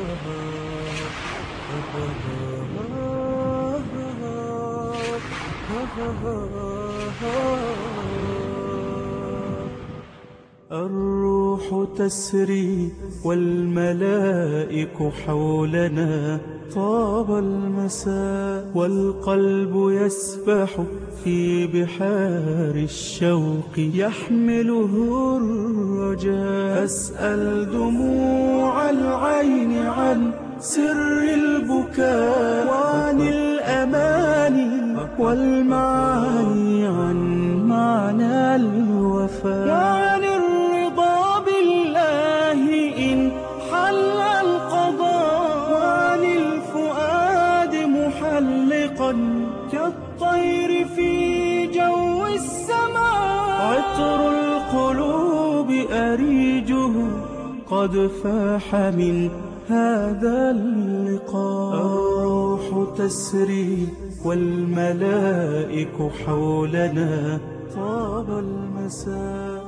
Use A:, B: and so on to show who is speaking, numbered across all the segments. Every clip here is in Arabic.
A: الروح تسري والملائك حولنا، طاب المساء والقلب يسبح في بحار الشوق، يحمله الرجاء. أسأل دموع العين عن سر البكاء، وعن الأماني والمعاني، عن معنى الوفاء، وعن الرضا بالله إن حل القضاء، وعن الفؤاد محلقا كالطير في جو السماء. عطر القلوب أريجه قد فاح من هذا اللقاء. الروح تسري والملائك حولنا، طاب المساء.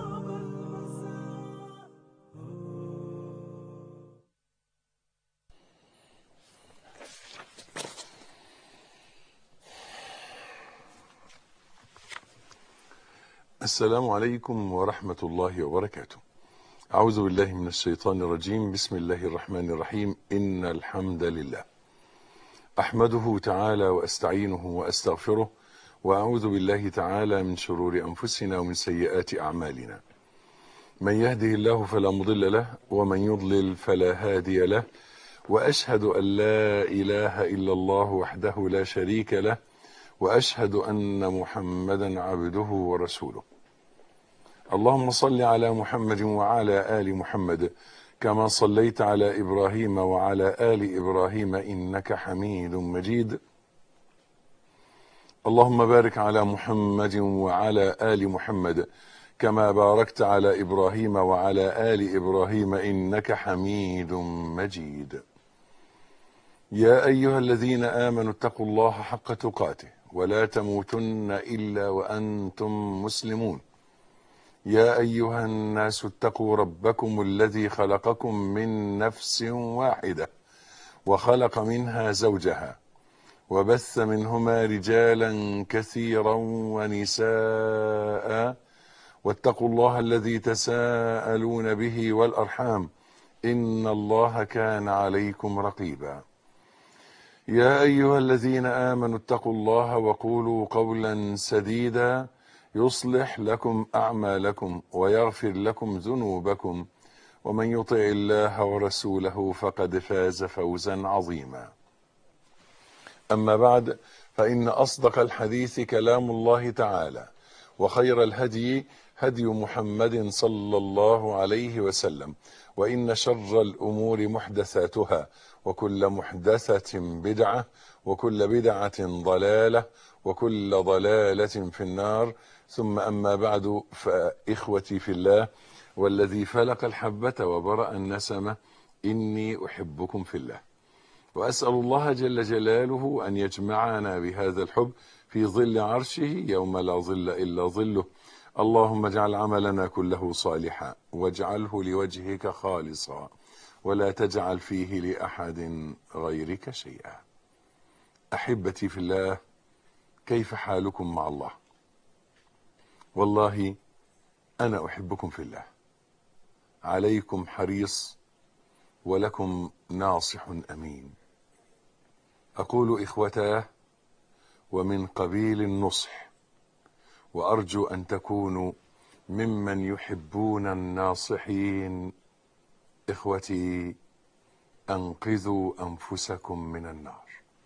B: السلام عليكم ورحمة الله وبركاته. أعوذ بالله من الشيطان الرجيم. بسم الله الرحمن الرحيم. إن الحمد لله أحمده تعالى وأستعينه وأستغفره، وأعوذ بالله تعالى من شرور أنفسنا ومن سيئات أعمالنا. من يهده الله فلا مضل له، ومن يضلل فلا هادي له، وأشهد أن لا إله إلا الله وحده لا شريك له، وأشهد أن محمدا عبده ورسوله. اللهم صل على محمد وعلى آل محمد كما صليت على إبراهيم وعلى آل إبراهيم إنك حميد مجيد. اللهم بارك على محمد وعلى آل محمد كما باركت على إبراهيم وعلى آل إبراهيم إنك حميد مجيد. يا أيها الذين آمنوا اتقوا الله حق تقاته ولا تموتن إلا وأنتم مسلمون. يا أيها الناس اتقوا ربكم الذي خلقكم من نفس واحدة، وخلق منها زوجها، وبث منهما رجالا كثيرا ونساء، واتقوا الله الذي تساءلون به والأرحام، إن الله كان عليكم رقيبا. يا أيها الذين آمنوا اتقوا الله وقولوا قولا سديدا يصلح لكم أعمالكم ويغفر لكم ذنوبكم، ومن يطع الله ورسوله فقد فاز فوزا عظيما. أما بعد، فإن أصدق الحديث كلام الله تعالى، وخير الهدي هدي محمد صلى الله عليه وسلم، وإن شر الأمور محدثاتها، وكل محدثة بدعة، وكل بدعة ضلالة، وكل ضلالة في النار. ثم أما بعد، فإخوتي في الله والذي فلق الحبة وبرأ النسمة، إني أحبكم في الله، وأسأل الله جل جلاله أن يجمعنا بهذا الحب في ظل عرشه يوم لا ظل إلا ظله. اللهم اجعل عملنا كله صالحا، واجعله لوجهك خالصا، ولا تجعل فيه لأحد غيرك شيئا. أحبتي في الله، كيف حالكم مع الله؟ والله أنا أحبكم في الله، عليكم حريص ولكم ناصح أمين. أقول إخوتاه ومن قبيل النصح، وأرجو أن تكونوا ممن يحبون الناصحين. إخوتي، أنقذوا أنفسكم من النار.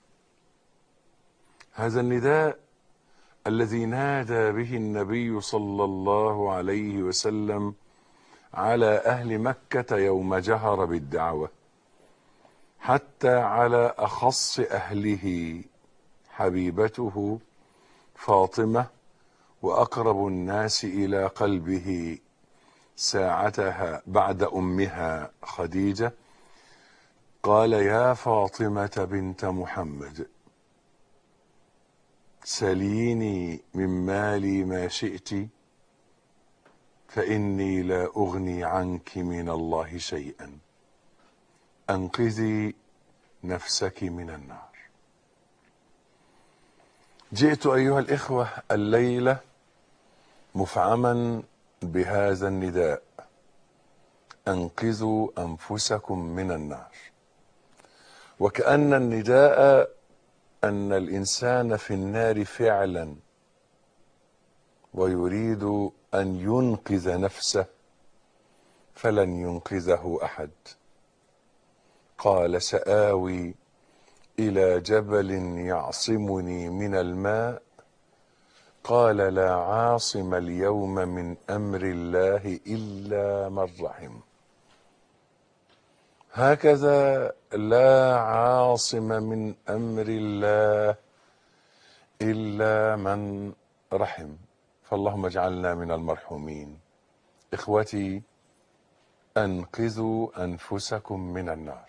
B: هذا النداء الذي نادى به النبي صلى الله عليه وسلم على أهل مكة يوم جهر بالدعوة، حتى على أخص أهله حبيبته فاطمة، وأقرب الناس إلى قلبه ساعتها بعد أمها خديجة، قال: يا فاطمة بنت محمد، سليني من مالي ما شئت، فإني لا أغني عنك من الله شيئا. أنقذي نفسك من النار. جئت أيها الإخوة الليلة مفعما بهذا النداء: أنقذوا أنفسكم من النار. وكأن النداء أن الإنسان في النار فعلا ويريد أن ينقذ نفسه فلن ينقذه أحد. قال: سآوي إلى جبل يعصمني من الماء. قال: لا عاصم اليوم من أمر الله إلا من رحم. هكذا لا عاصم من أمر الله إلا من رحم. فاللهم اجعلنا من المرحومين. إخوتي، أنقذوا أنفسكم من النار.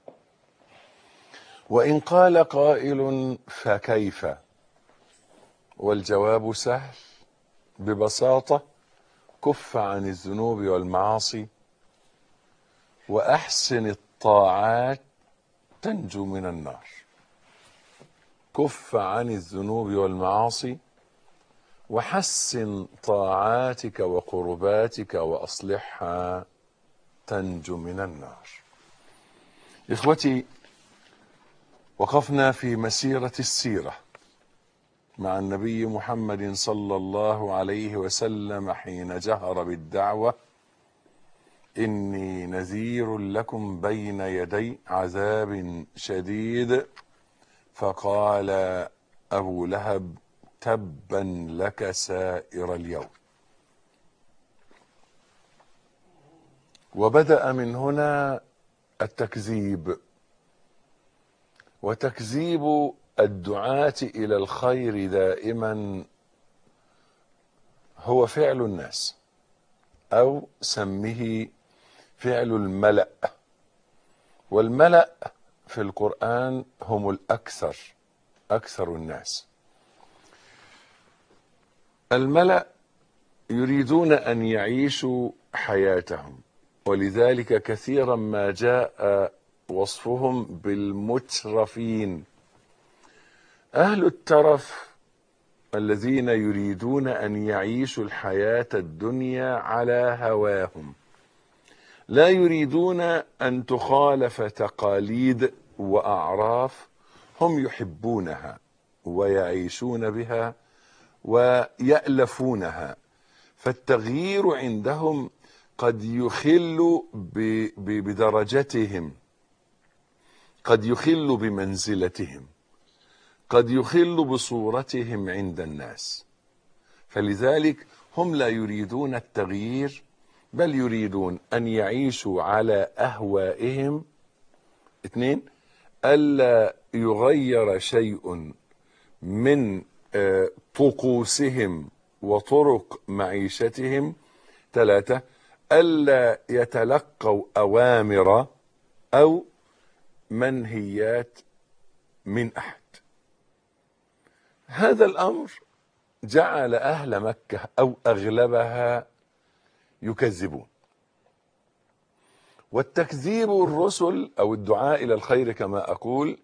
B: وإن قال قائل: فكيف؟ والجواب سهل ببساطة: كف عن الذنوب والمعاصي وأحسن الطاعات تنجو من النار. كف عن الذنوب والمعاصي وحسن طاعاتك وقرباتك وأصلحها تنجو من النار. إخوتي، وقفنا في مسيرة السيرة مع النبي محمد صلى الله عليه وسلم حين جهر بالدعوة: إني نذير لكم بين يدي عذاب شديد. فقال أبو لهب: تبا لك سائر اليوم. وبدأ من هنا التكذيب، وتكذيب الدعاة إلى الخير دائما هو فعل الناس، أو سمه فعل الملأ. والملأ في القرآن هم الأكثر، أكثر الناس. الملأ يريدون أن يعيشوا حياتهم، ولذلك كثيرا ما جاء وصفهم بالمترفين. أهل الترف الذين يريدون أن يعيشوا الحياة الدنيا على هواهم، لا يريدون أن تخالف تقاليد وأعراف هم يحبونها ويعيشون بها ويألفونها. فالتغيير عندهم قد يخل بدرجتهم، قد يخل بمنزلتهم، قد يخل بصورتهم عند الناس. فلذلك هم لا يريدون التغيير، بل يريدون أن يعيشوا على أهوائهم. 2، ألا يغير شيء من طقوسهم وطرق معيشتهم. 3، ألا يتلقوا أوامر أو منهيات من أحد. هذا الأمر جعل أهل مكة أو أغلبها يكذبون. والتكذيب الرسل أو الدعاء إلى الخير كما أقول،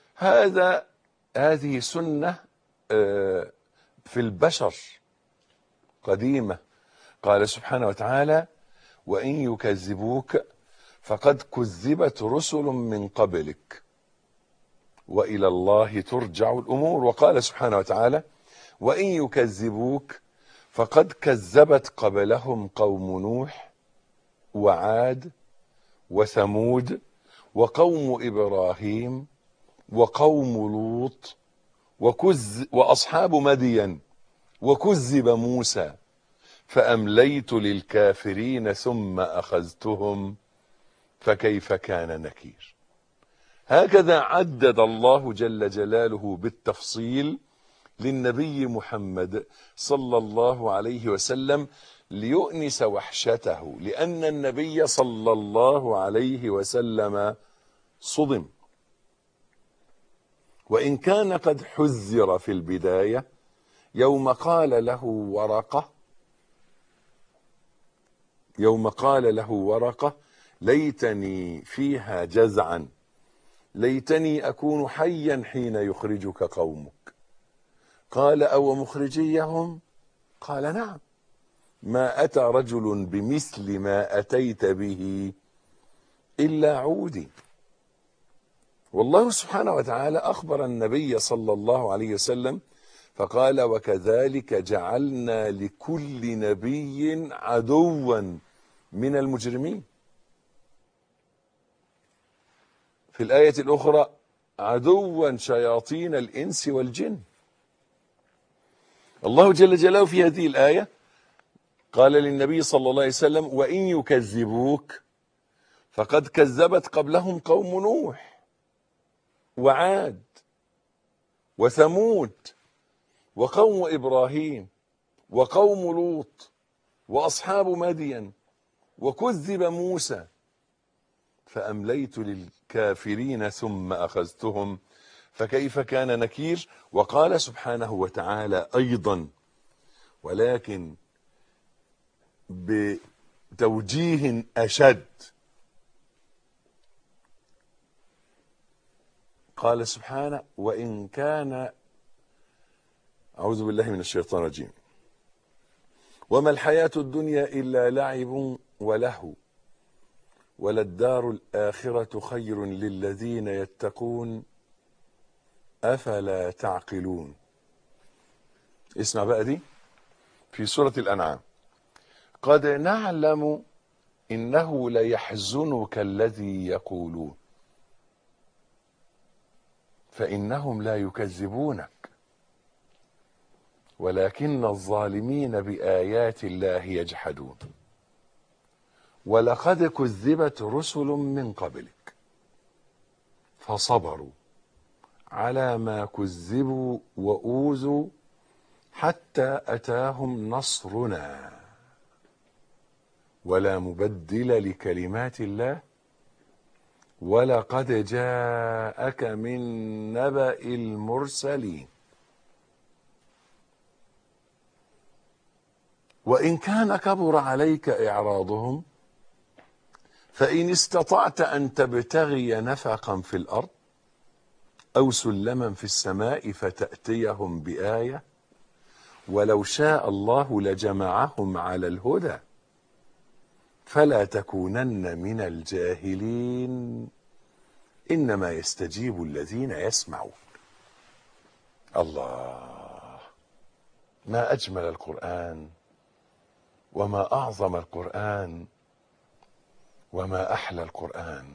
B: هذه سنة في البشر قديمة. قال سبحانه وتعالى: وإن يكذبوك فقد كذبت رسل من قبلك وإلى الله ترجع الأمور. وقال سبحانه وتعالى: وإن يكذبوك فقد كذبت قبلهم قوم نوح وعاد وثمود وقوم إبراهيم وقوم لوط وأصحاب مدين وكذب موسى فأمليت للكافرين ثم أخذتهم فكيف كان نكير. هكذا عدد الله جل جلاله بالتفصيل للنبي محمد صلى الله عليه وسلم ليؤنس وحشته، لأن النبي صلى الله عليه وسلم صدم. وإن كان قد حذر في البداية يوم قال له ورقة ليتني فيها جزعا ليتني أكون حيا حين يخرجك قومك. قال أو مخرجيهم؟ قال نعم. ما أتى رجل بمثل ما أتيت به إلا عودي. والله سبحانه وتعالى أخبر النبي صلى الله عليه وسلم فقال وكذلك جعلنا لكل نبي عدوا من المجرمين. في الآية الأخرى عدوا شياطين الإنس والجن. الله جل جلاله في هذه الآية قال للنبي صلى الله عليه وسلم وإن يكذبوك فقد كذبت قبلهم قوم نوح وعاد وثمود وقوم إبراهيم وقوم لوط وأصحاب مدين وكذب موسى فأمليت للكافرين ثم أخذتهم فكيف كان نكير. وقال سبحانه وتعالى أيضا ولكن بتوجيه أشد، قال سبحانه وإن كان أعوذ بالله من الشيطان الرجيم وما الحياة الدنيا إلا لعب ولهو وللدار الآخرة خير للذين يتقون أفلا تعقلون. اسمع بقى دي في سورة الأنعام قد نعلم إنه ليحزنك الذي يقولون فإنهم لا يكذبونك ولكن الظالمين بآيات الله يجحدون ولقد كذبت رسل من قبلك فصبروا على ما كذبوا وأوذوا حتى أتاهم نصرنا ولا مبدل لكلمات الله ولقد جاءك من نبأ المرسلين. وإن كان كبر عليك إعراضهم فإن استطعت أن تبتغي نفقا في الأرض أو سلما في السماء فتأتيهم بآية ولو شاء الله لجمعهم على الهدى فلا تكونن من الجاهلين إنما يستجيب الذين يسمعون. الله، ما أجمل القرآن وما أعظم القرآن وما أحلى القرآن.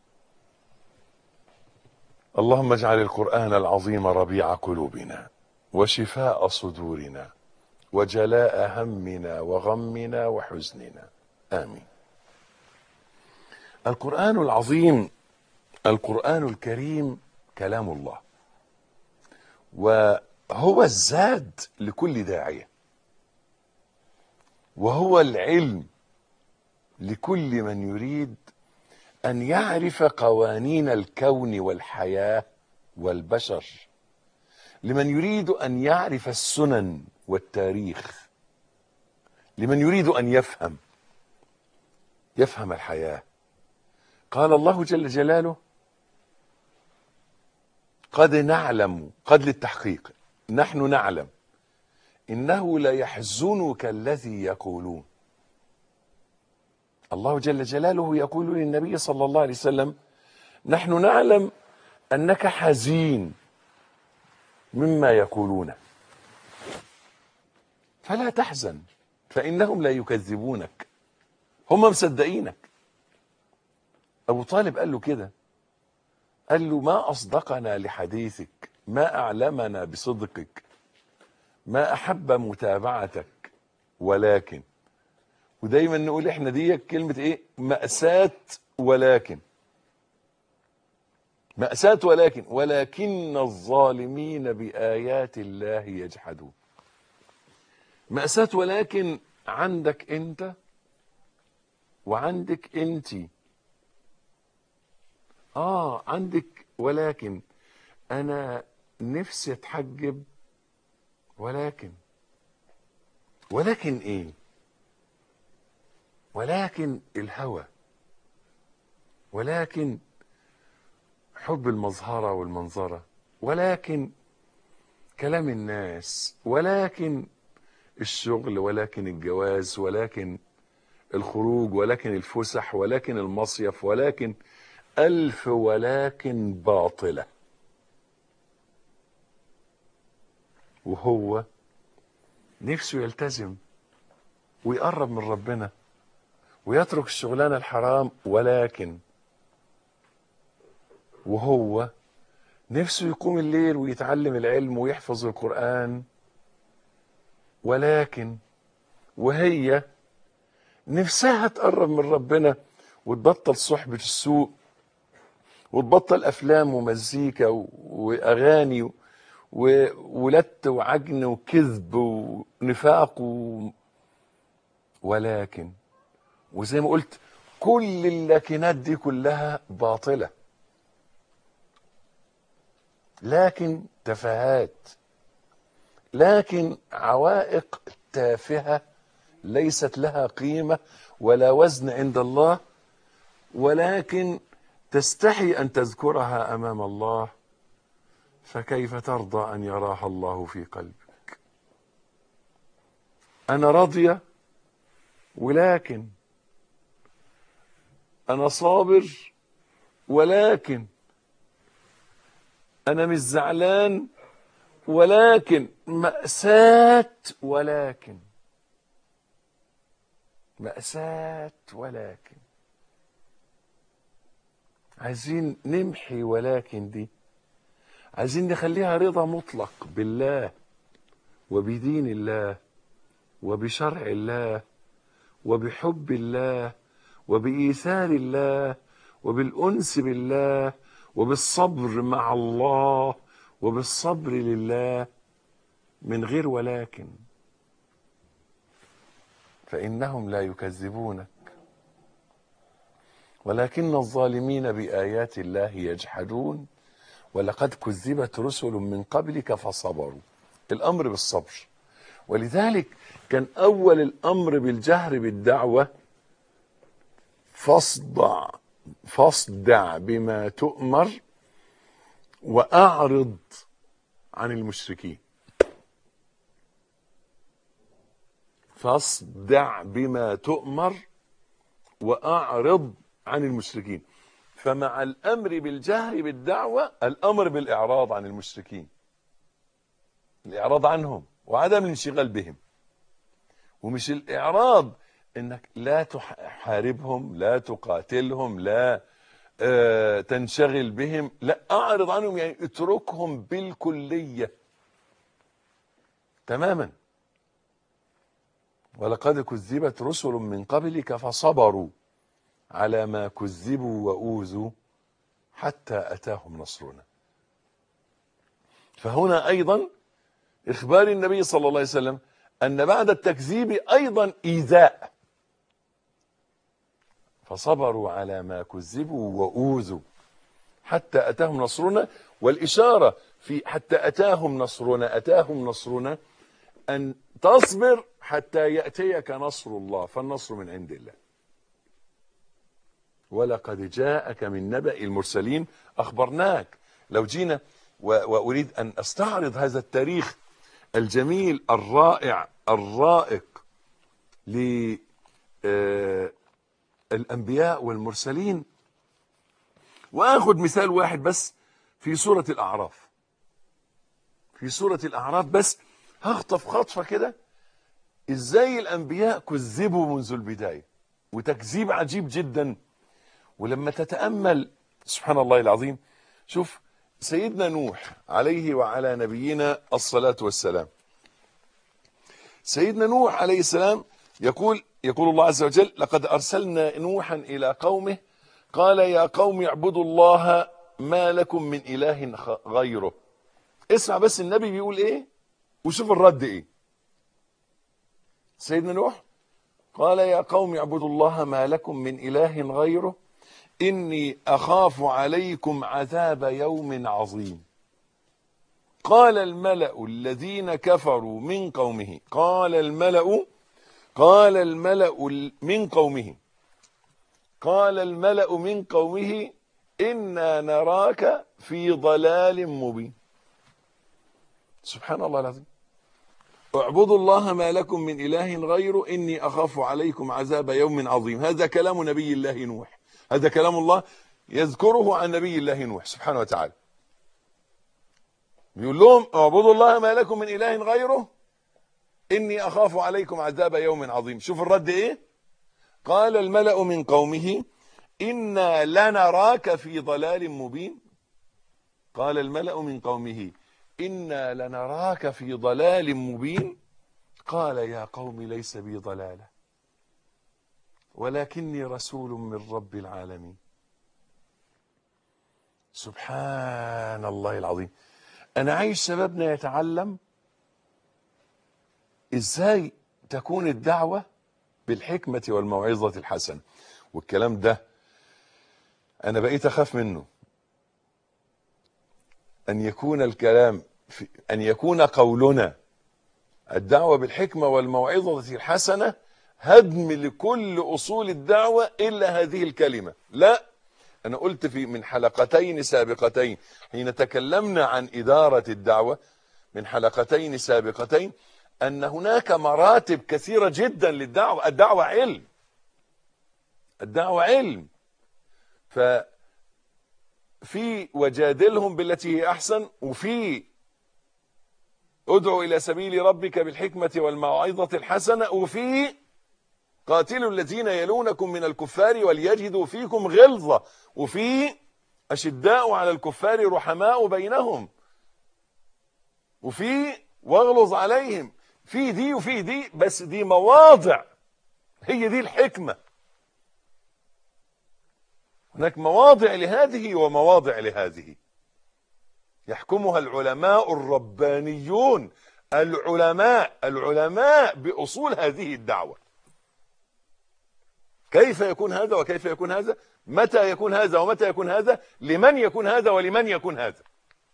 B: اللهم اجعل القرآن العظيم ربيع قلوبنا وشفاء صدورنا وجلاء همنا وغمنا وحزننا آمين. القرآن العظيم القرآن الكريم كلام الله وهو الزاد لكل داعية وهو العلم لكل من يريد أن يعرف قوانين الكون والحياة والبشر، لمن يريد أن يعرف السنن والتاريخ، لمن يريد أن يفهم الحياة. قال الله جل جلاله قد نعلم، قد للتحقيق، نحن نعلم إنه ليحزنك الذي يقولون. الله جل جلاله يقول للنبي صلى الله عليه وسلم نحن نعلم أنك حزين مما يقولون فلا تحزن فإنهم لا يكذبونك، هم مصدقينك. أبو طالب قال له كده، قال له ما أصدقنا لحديثك، ما أعلمنا بصدقك، ما أحب متابعتك، ولكن، ودايما نقول احنا دي كلمة ايه؟ مأساة ولكن، مأساة ولكن الظالمين بآيات الله يجحدون. مأساة ولكن عندك انت وعندك انتي. عندك ولكن انا نفسي اتحجب، ولكن ايه؟ ولكن الهوى ولكن حب المظهرة والمنظرة، ولكن كلام الناس، ولكن الشغل، ولكن الجواز، ولكن الخروج، ولكن الفسح، ولكن المصيف، ولكن ألف ولكن باطلة. وهو نفسه يلتزم ويقرب من ربنا ويترك الشغلانة الحرام، ولكن وهو نفسه يقوم الليل ويتعلم العلم ويحفظ القرآن، ولكن وهي نفسها تقرب من ربنا وتبطل صحبة السوء وتبطل أفلام ومزيكا وأغاني ولت وعجن وكذب ونفاق ولكن، وزي ما قلت كل اللكنات دي كلها باطلة، لكن تفاهات، لكن عوائق تافهة ليست لها قيمة ولا وزن عند الله، ولكن تستحي أن تذكرها أمام الله، فكيف ترضى أن يراها الله في قلبك؟ أنا راضية، ولكن أنا صابر، ولكن أنا مش زعلان، ولكن مأساة، ولكن مأساة، ولكن عايزين نمحي ولكن دي، عايزين نخليها رضا مطلق بالله وبدين الله وبشرع الله وبحب الله وبإيثار الله وبالأنس بالله وبالصبر مع الله وبالصبر لله من غير ولكن. فإنهم لا يكذبونك ولكن الظالمين بآيات الله يجحدون ولقد كذبت رسل من قبلك فصبروا. الأمر بالصبر، ولذلك كان أول الأمر بالجهر بالدعوة فاصدع بما تؤمر وأعرض عن المشركين. فاصدع بما تؤمر وأعرض عن المشركين. فمع الأمر بالجهر بالدعوة الأمر بالإعراض عن المشركين، الإعراض عنهم وعدم الانشغال بهم. ومش الإعراض إنك لا تحاربهم، لا تقاتلهم، لا تنشغل بهم، لا، أعرض عنهم يعني اتركهم بالكلية تماما. ولقد كذبت رسل من قبلك فصبروا على ما كذبوا وأوذوا حتى أتاهم نصرنا. فهنا أيضا إخبار النبي صلى الله عليه وسلم أن بعد التكذيب أيضا إيذاء، فصبروا على ما كذبوا وأوذوا حتى أتاهم نصرنا. والإشارة في حتى أتاهم نصرنا، أتاهم نصرنا أن تصبر حتى يأتيك نصر الله، فالنصر من عند الله. ولقد جاءك من نبأ المرسلين أخبرناك. لو جينا وأريد أن أستعرض هذا التاريخ الجميل الرائع الرائق للأنبياء والمرسلين، وأخذ مثال واحد بس في سورة الأعراف. في سورة الأعراف بس هخطف خطفة كده إزاي الأنبياء كذبوا منذ البداية، وتكذيب عجيب جدا. ولما تتأمل سبحان الله العظيم، شوف سيدنا نوح عليه وعلى نبينا الصلاة والسلام. سيدنا نوح عليه السلام يقول الله عز وجل: لقد أرسلنا نوحا إلى قومه قال يا قوم اعبدوا الله ما لكم من إله غيره. اسمع بس النبي بيقول إيه وشوف الرد إيه. سيدنا نوح قال يا قوم اعبدوا الله ما لكم من إله غيره إني أخاف عليكم عذاب يوم عظيم. قال الملأ الذين كفروا من قومه، قال الملأ من قومه قال الملأ من قومه إنا نراك في ضلال مبين. سبحان الله العظيم. اعبدوا الله ما لكم من إله غيره إني أخاف عليكم عذاب يوم عظيم. هذا كلام نبي الله نوح، هذا كلام الله يذكره عن نبي الله نوح سبحانه وتعالى. يقول لهم اعبدوا الله ما لكم من إله غيره إني أخاف عليكم عذاب يوم عظيم. شوف الرد إيه؟ قال الملأ من قومه إنا لنراك في ضلال مبين. قال الملأ من قومه إنا لنراك في ضلال مبين. قال يا قوم ليس بي ضلالة ولكني رسول من رب العالمين. سبحان الله العظيم. أنا عايز شبابنا يتعلم إزاي تكون الدعوة بالحكمة والموعظة الحسنة. والكلام ده أنا بقيت أخاف منه، أن يكون الكلام أن يكون قولنا الدعوة بالحكمة والموعظة الحسنة هدم لكل أصول الدعوة إلا هذه الكلمة. لا، أنا قلت من حلقتين سابقتين حين تكلمنا عن إدارة الدعوة، من حلقتين سابقتين، أن هناك مراتب كثيرة جدا للدعوة. الدعوة علم، الدعوة علم. ففي وجادلهم بالتي هي أحسن، وفي ادعو إلى سبيل ربك بالحكمة والموعظة الحسنة، وفي قاتلوا الذين يلونكم من الكفار وليجدوا فيكم غلظة، وفي أشداء على الكفار رحماء بينهم، وفي واغلظ عليهم. في دي وفي دي، بس دي مواضع، هي دي الحكمة. هناك مواضع لهذه ومواضع لهذه يحكمها العلماء الربانيون، العلماء بأصول هذه الدعوة. كيف يكون هذا وكيف يكون هذا، متى يكون هذا ومتى يكون هذا، لمن يكون هذا ولمن يكون هذا.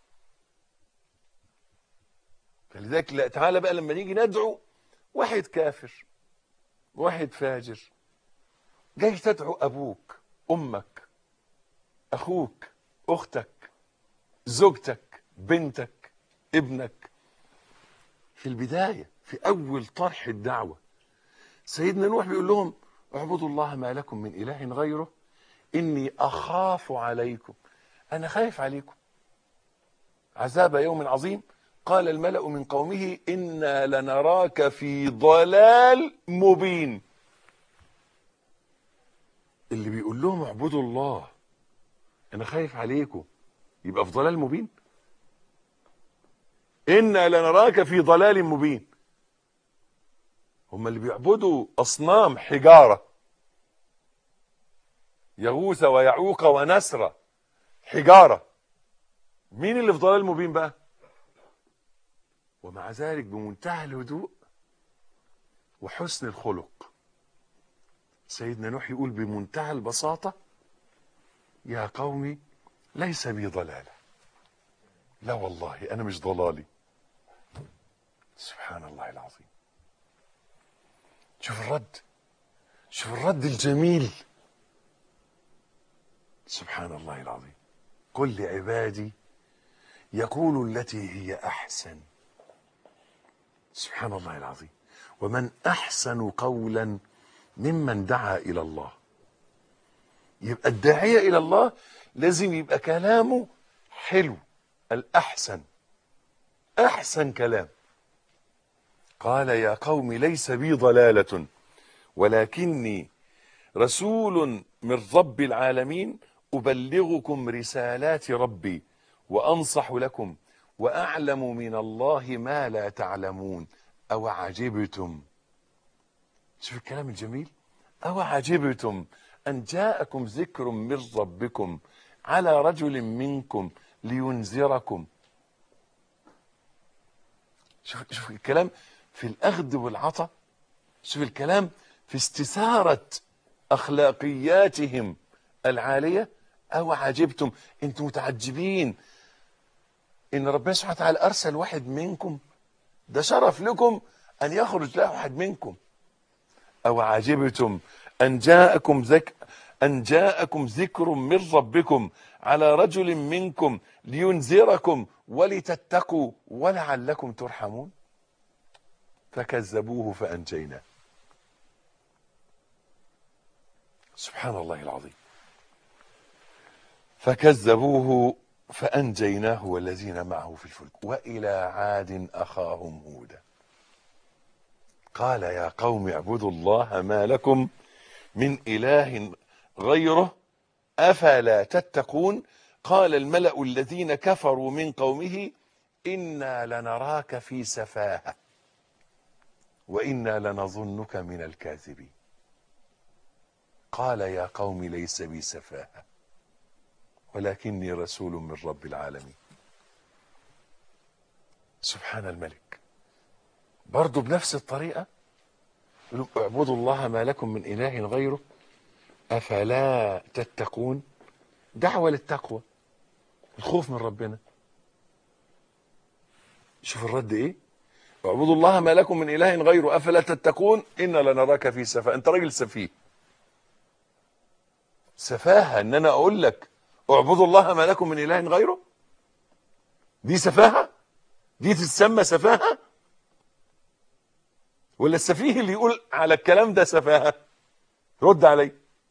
B: فلذلك تعالى بقى لما نيجي ندعو واحد كافر، واحد فاجر، جاي تدعو أبوك، أمك، أخوك، أختك، زوجتك، بنتك، ابنك، في البداية في أول طرح الدعوة سيدنا نوح بيقول لهم اعبدوا الله ما لكم من إله غيره إني أخاف عليكم، أنا خايف عليكم عذاب يوم عظيم. قال الملأ من قومه إنا لنراك في ضلال مبين. اللي بيقول لهم اعبدوا الله أنا خايف عليكم يبقى في ضلال مبين؟ إنا لنراك في ضلال مبين. هم اللي بيعبدوا أصنام حجارة، يغوث ويعوق ونسر، حجارة، مين اللي في ضلال مبين بقى؟ ومع ذلك بمنتهى الهدوء وحسن الخلق سيدنا نوح يقول بمنتهى البساطة يا قومي ليس بي ضلالة، لا والله أنا مش ضلالي. سبحان الله العظيم. شوف الرد، شوف الرد الجميل. سبحان الله العظيم. قل لعبادي يقولوا التي هي أحسن. سبحان الله العظيم. ومن أحسن قولا ممن دعا إلى الله. يبقى الداعية إلى الله لازم يبقى كلامه حلو، الأحسن، أحسن كلام. قال يا قوم ليس بي ضلالة ولكني رسول من رب العالمين أبلغكم رسالات ربي وأنصح لكم وأعلم من الله ما لا تعلمون أو عجبتم. شوف الكلام الجميل. أو عجبتم أن جاءكم ذكر من ربكم على رجل منكم لينذركم. شوف الكلام في الأخذ والعطاء، شوف الكلام في استثارة أخلاقياتهم العالية. أو عجبتم، أنتم متعجبين إن ربنا سبحانه وتعالى أرسل واحد منكم، ده شرف لكم أن يخرج له واحد منكم. أو عجبتم أن جاءكم أن جاءكم ذكر من ربكم على رجل منكم لينذركم ولتتقوا ولعلكم ترحمون. فكذبوه فأنجيناه. سبحان الله العظيم. فكذبوه فأنجيناه والذين معه في الفلك. وإلى عاد أخاهم هودا قال يا قوم اعبدوا الله ما لكم من إله غيره أفلا تتقون. قال الملأ الذين كفروا من قومه إنا لنراك في سفاهة وإنا لنظنك من الكاذبين. قال يا قوم ليس بي سفاهة ولكني رسول من رب العالمين. سبحان الملك. برضو بنفس الطريقة يقولوا اعبدوا الله ما لكم من إله غيره أفلا تتقون. دعوة للتقوى، الخوف من ربنا. شوف الرد ايه؟ اعبدوا الله ما لكم من إله غيره أفلا تتقون إنا لنراك في سفاهة. انت راجل سفيه. سفاهة ان انا اقول لك اعبدوا الله ما لكم من إله غيره؟ دي سفاهة؟ دي تتسمى سفاهة؟ ولا السفيه اللي يقول على الكلام ده سفاهة؟ رد علي.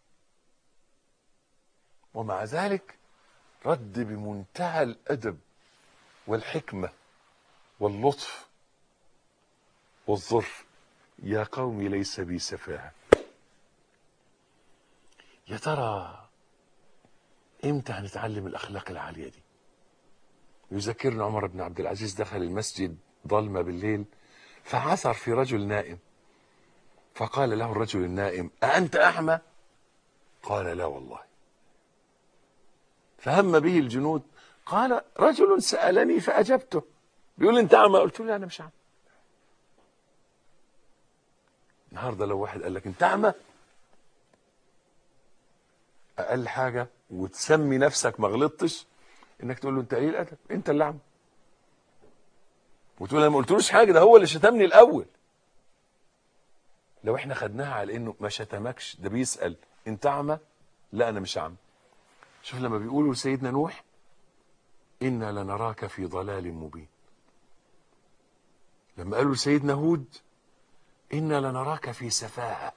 B: ومع ذلك رد بمنتهى الأدب والحكمة واللطف والظرف. يا قوم ليس بي سفاهة. يا ترى امتى هنتعلم الأخلاق العالية دي؟ يذكرنا عمر بن عبد العزيز دخل المسجد ظلمة بالليل فعثر في رجل نائم، فقال له الرجل النائم أأنت أعمى؟ قال لا والله. فهم به الجنود. قال رجل سألني فأجبته، بيقول لي أنت أعمى؟ قلت له لا أنا مش أعمى. النهارده لو واحد قال لك أنت أعمى، أقل حاجة وتسمي نفسك ما غلطتش إنك تقول له أنت قليل الأدب، أنت اللي أعمى. وتقول أنا ما قلتلوش حاجة، ده هو اللي شتمني الأول. لو إحنا خدناها على إنه ما شتمكش، ده بيسأل أنت أعمى؟ لا أنا مش أعمى. شوف لما بيقولوا لسيدنا نوح إنا لنراك في ضلال مبين، لما قالوا لسيدنا هود إنا لنراك في سفاهة،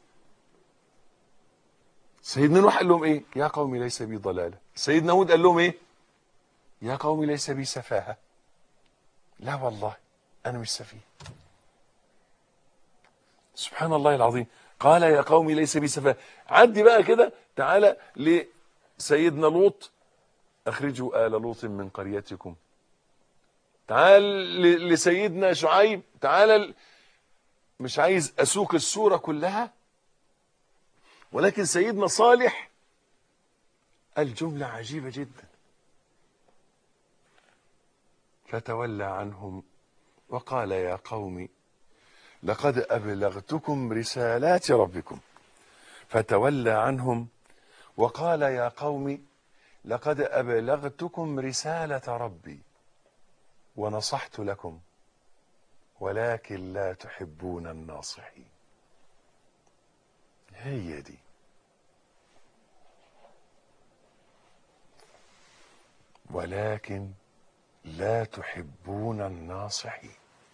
B: سيدنا نوح قال لهم إيه؟ يا قوم ليس بي ضلالة. سيدنا هود قال لهم إيه؟ يا قوم ليس بي سفاهة. لا والله أنا مش سفيه. سبحان الله العظيم. قال يا قوم ليس بي سفاهة. عدي بقى كده، تعالى لسيدنا لوط أخرجوا آل لوط من قريتكم. تعال لسيدنا شعيب. تعال، مش عايز أسوق السورة كلها، ولكن سيدنا صالح الجملة عجيبة جدا. فتولى عنهم وقال يا قوم لقد أبلغتكم رسالات ربكم. فتولى عنهم وقال يا قوم لقد أبلغتكم رسالة ربي ونصحت لكم ولكن لا تحبون الناصحين. هي دي. ولكن لا تحبون الناصحين.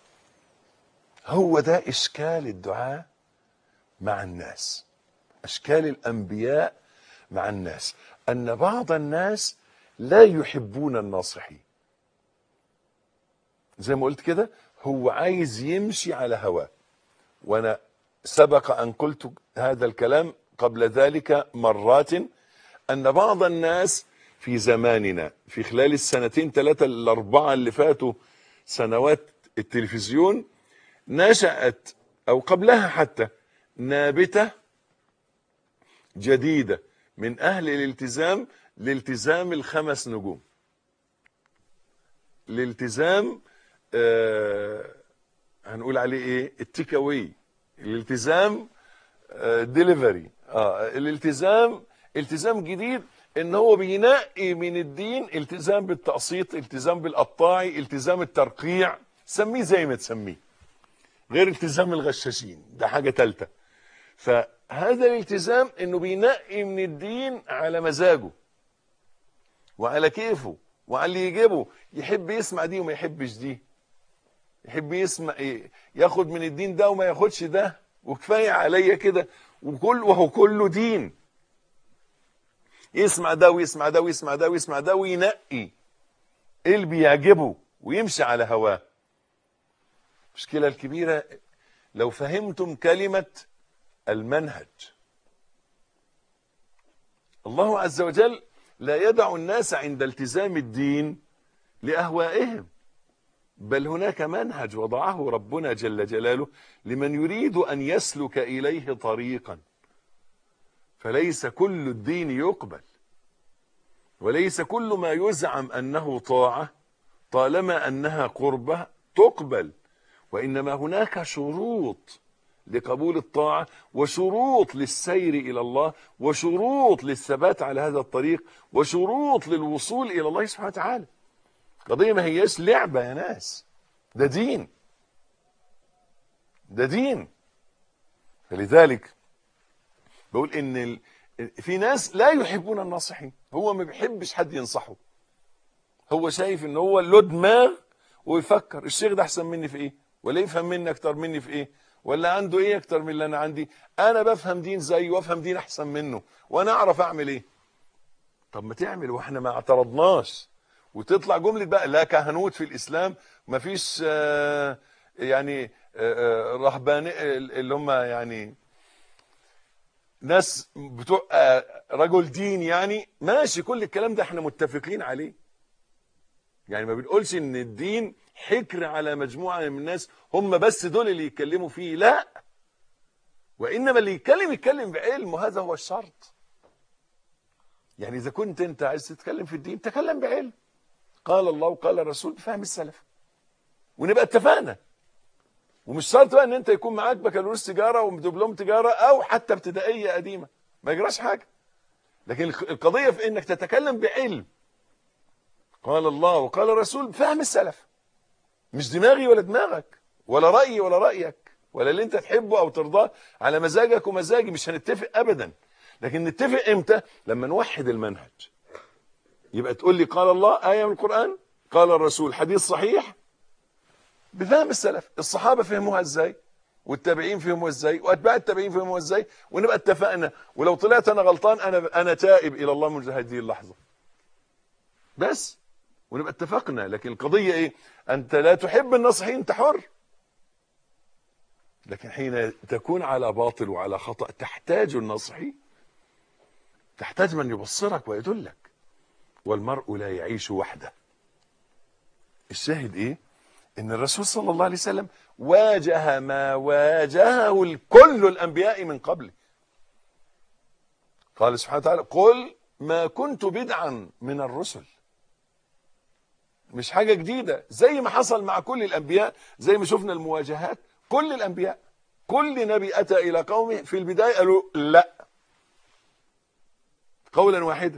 B: هو ده إشكال الدعاء مع الناس، أشكال الأنبياء مع الناس، أن بعض الناس لا يحبون الناصحين. زي ما قلت كده، هو عايز يمشي على هواه. وأنا سبق أن قلت هذا الكلام قبل ذلك مرات، أن بعض الناس في زماننا في خلال السنتين 3 ل4 اللي فاتوا، سنوات التلفزيون، نشأت أو قبلها حتى نابتة جديدة من أهل الالتزام لالتزام ال5 نجوم، الالتزام هنقول عليه ايه؟ التيك اواي، الالتزام ديليفري. التزام جديد، ان هو بينقي من الدين التزام بالتقسيط، التزام بالقطاعي، التزام الترقيع، سميه زي ما تسميه، غير التزام الغشاشين، ده حاجة ثالثة. هذا الالتزام انه بينقي من الدين على مزاجه وعلى كيفه وعلى اللي يجيبه، يحب يسمع دي وما يحبش دي، يحب يسمع ياخد من الدين ده وما ياخدش ده، وكفايه عليا كده، وهو كله دين. يسمع ده ويسمع ده ويسمع ده ويسمع ده وينقي ايه اللي بيعجبه ويمشي على هواه. المشكله الكبيره لو فهمتم كلمه المنهج. الله عز وجل لا يدع الناس عند التزام الدين لأهوائهم، بل هناك منهج وضعه ربنا جل جلاله لمن يريد أن يسلك إليه طريقا. فليس كل الدين يقبل، وليس كل ما يزعم أنه طاعة طالما أنها قربة تقبل، وإنما هناك شروط لقبول الطاعة، وشروط للسير إلى الله، وشروط للثبات على هذا الطريق، وشروط للوصول إلى الله سبحانه وتعالى. قضية ما هيش لعبة يا ناس، ده دين، ده دين. فلذلك بقول إن في ناس لا يحبون الناصحين، هو ما بيحبش حد ينصحه، هو شايف إن هو له دماغ ويفكر الشيخ ده أحسن مني في إيه، ولا يفهم مني أكتر مني في إيه، ولا عنده ايه اكتر من اللي انا عندي، انا بفهم دين زيه وافهم دين احسن منه وانا اعرف اعمل ايه. طب ما تعمل واحنا ما اعترضناش، وتطلع جملة بقى لا كهنوت في الاسلام، ما فيش رهبان اللي هم يعني ناس بتوع رجل دين، يعني ماشي كل الكلام ده احنا متفقين عليه، يعني ما بنقولش ان الدين حكر على مجموعة من الناس هم بس دول اللي يتكلموا فيه، لا، وإنما اللي يتكلم بعلم، وهذا هو الشرط. يعني إذا كنت أنت عايز تتكلم في الدين تكلم بعلم، قال الله وقال الرسول بفهم السلف، ونبقى اتفقنا. ومش شرط بقى ان انت يكون معاك بكالوريوس تجاره ودبلوم تجاره او حتى ابتدائيه قديمه، ما يجراش حاجه، لكن القضيه في انك تتكلم بعلم، قال الله وقال الرسول بفهم السلف، مش دماغي ولا دماغك، ولا رايي ولا رايك، ولا اللي انت تحبه او ترضاه على مزاجك ومزاجي، مش هنتفق ابدا. لكن نتفق امتى؟ لما نوحد المنهج، يبقى تقول لي قال الله آية من القرآن، قال الرسول حديث صحيح بفهم السلف، الصحابة فهموها ازاي، والتابعين فهموها ازاي، واتباع التابعين فهموها ازاي، ونبقى اتفقنا. ولو طلعت انا غلطان انا تائب الى الله منذ هذه اللحظة بس، ونبقى اتفقنا. لكن القضية ايه؟ انت لا تحب الناصحين، انت حر، لكن حين تكون على باطل وعلى خطأ تحتاج الناصحين، تحتاج من يبصرك ويدلك، والمرء لا يعيش وحده. الشاهد ايه؟ ان الرسول صلى الله عليه وسلم واجه ما واجهه كل الانبياء من قبله. قال سبحانه وتعالى قل ما كنت بدعا من الرسل، مش حاجة جديدة، زي ما حصل مع كل الانبياء، زي ما شفنا المواجهات كل الانبياء، كل نبي اتى الى قومه في البداية قالوا لا قولا واحدا،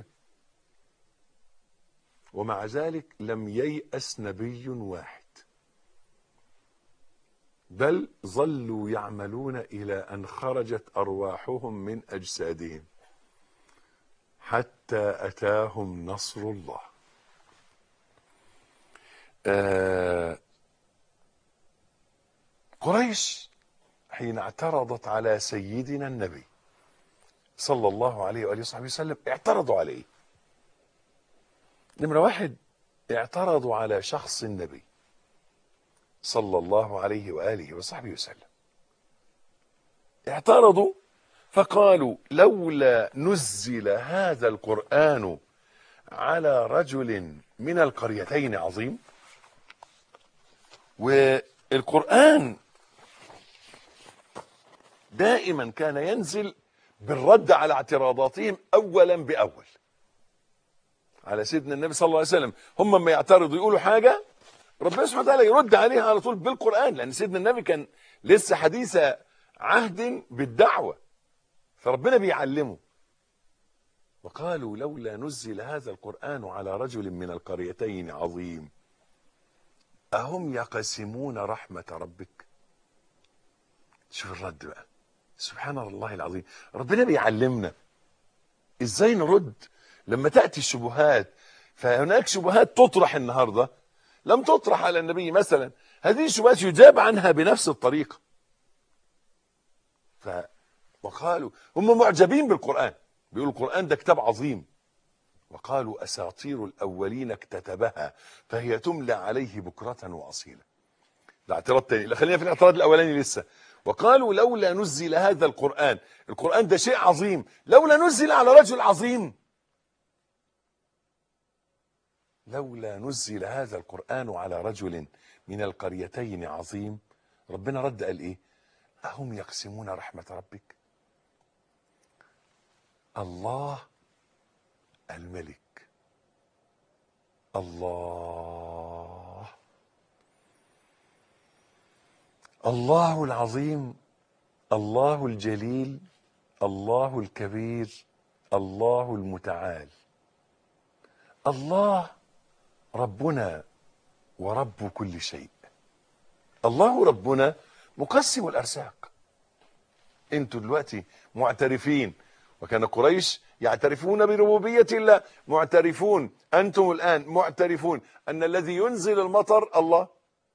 B: ومع ذلك لم ييأس نبي واحد، بل ظلوا يعملون إلى أن خرجت أرواحهم من أجسادهم حتى أتاهم نصر الله. قريش حين اعترضت على سيدنا النبي صلى الله عليه وآله وصحبه وسلم اعترضوا عليه. نمرة واحد، اعترضوا على شخص النبي صلى الله عليه وآله وصحبه وسلم، اعترضوا فقالوا لولا نزل هذا القرآن على رجل من القريتين عظيم. والقرآن دائما كان ينزل بالرد على اعتراضاتهم أولا بأول على سيدنا النبي صلى الله عليه وسلم. هم ما يعترضوا يقولوا حاجة ربنا سبحانه وتعالى يرد عليها على طول بالقرآن، لأن سيدنا النبي كان لسه حديث عهد بالدعوة، فربنا بيعلمه. وقالوا لولا نزل هذا القرآن على رجل من القريتين عظيم أهم يقسمون رحمة ربك. شوف الرد بقى، سبحان الله العظيم. ربنا بيعلمنا ازاي نرد لما تأتي الشبهات. فهناك شبهات تطرح النهاردة لم تطرح على النبي مثلا، هذه الشبهات يجاب عنها بنفس الطريقة. وقالوا هم معجبين بالقرآن، بيقولوا القرآن ده كتاب عظيم. وقالوا أساطير الأولين اكتتبها فهي تملى عليه بكرة وأصيلا. ده اعتراض تاني، خلينا في الاعتراض الأولاني لسه. وقالوا لولا نزل هذا القرآن، القرآن ده شيء عظيم، لولا نزل على رجل عظيم. لولا نزل هذا القرآن على رجل من القريتين عظيم. ربنا رد قال ايه؟ أهم يقسمون رحمة ربك؟ الله الملك، الله العظيم، الله الجليل، الله الكبير، الله المتعال. الله ربنا ورب كل شيء. الله ربنا مقسم الأرزاق. انتوا دلوقتي معترفين، وكان قريش يعترفون بربوبية الله، معترفون أنتم الآن معترفون أن الذي ينزل المطر الله،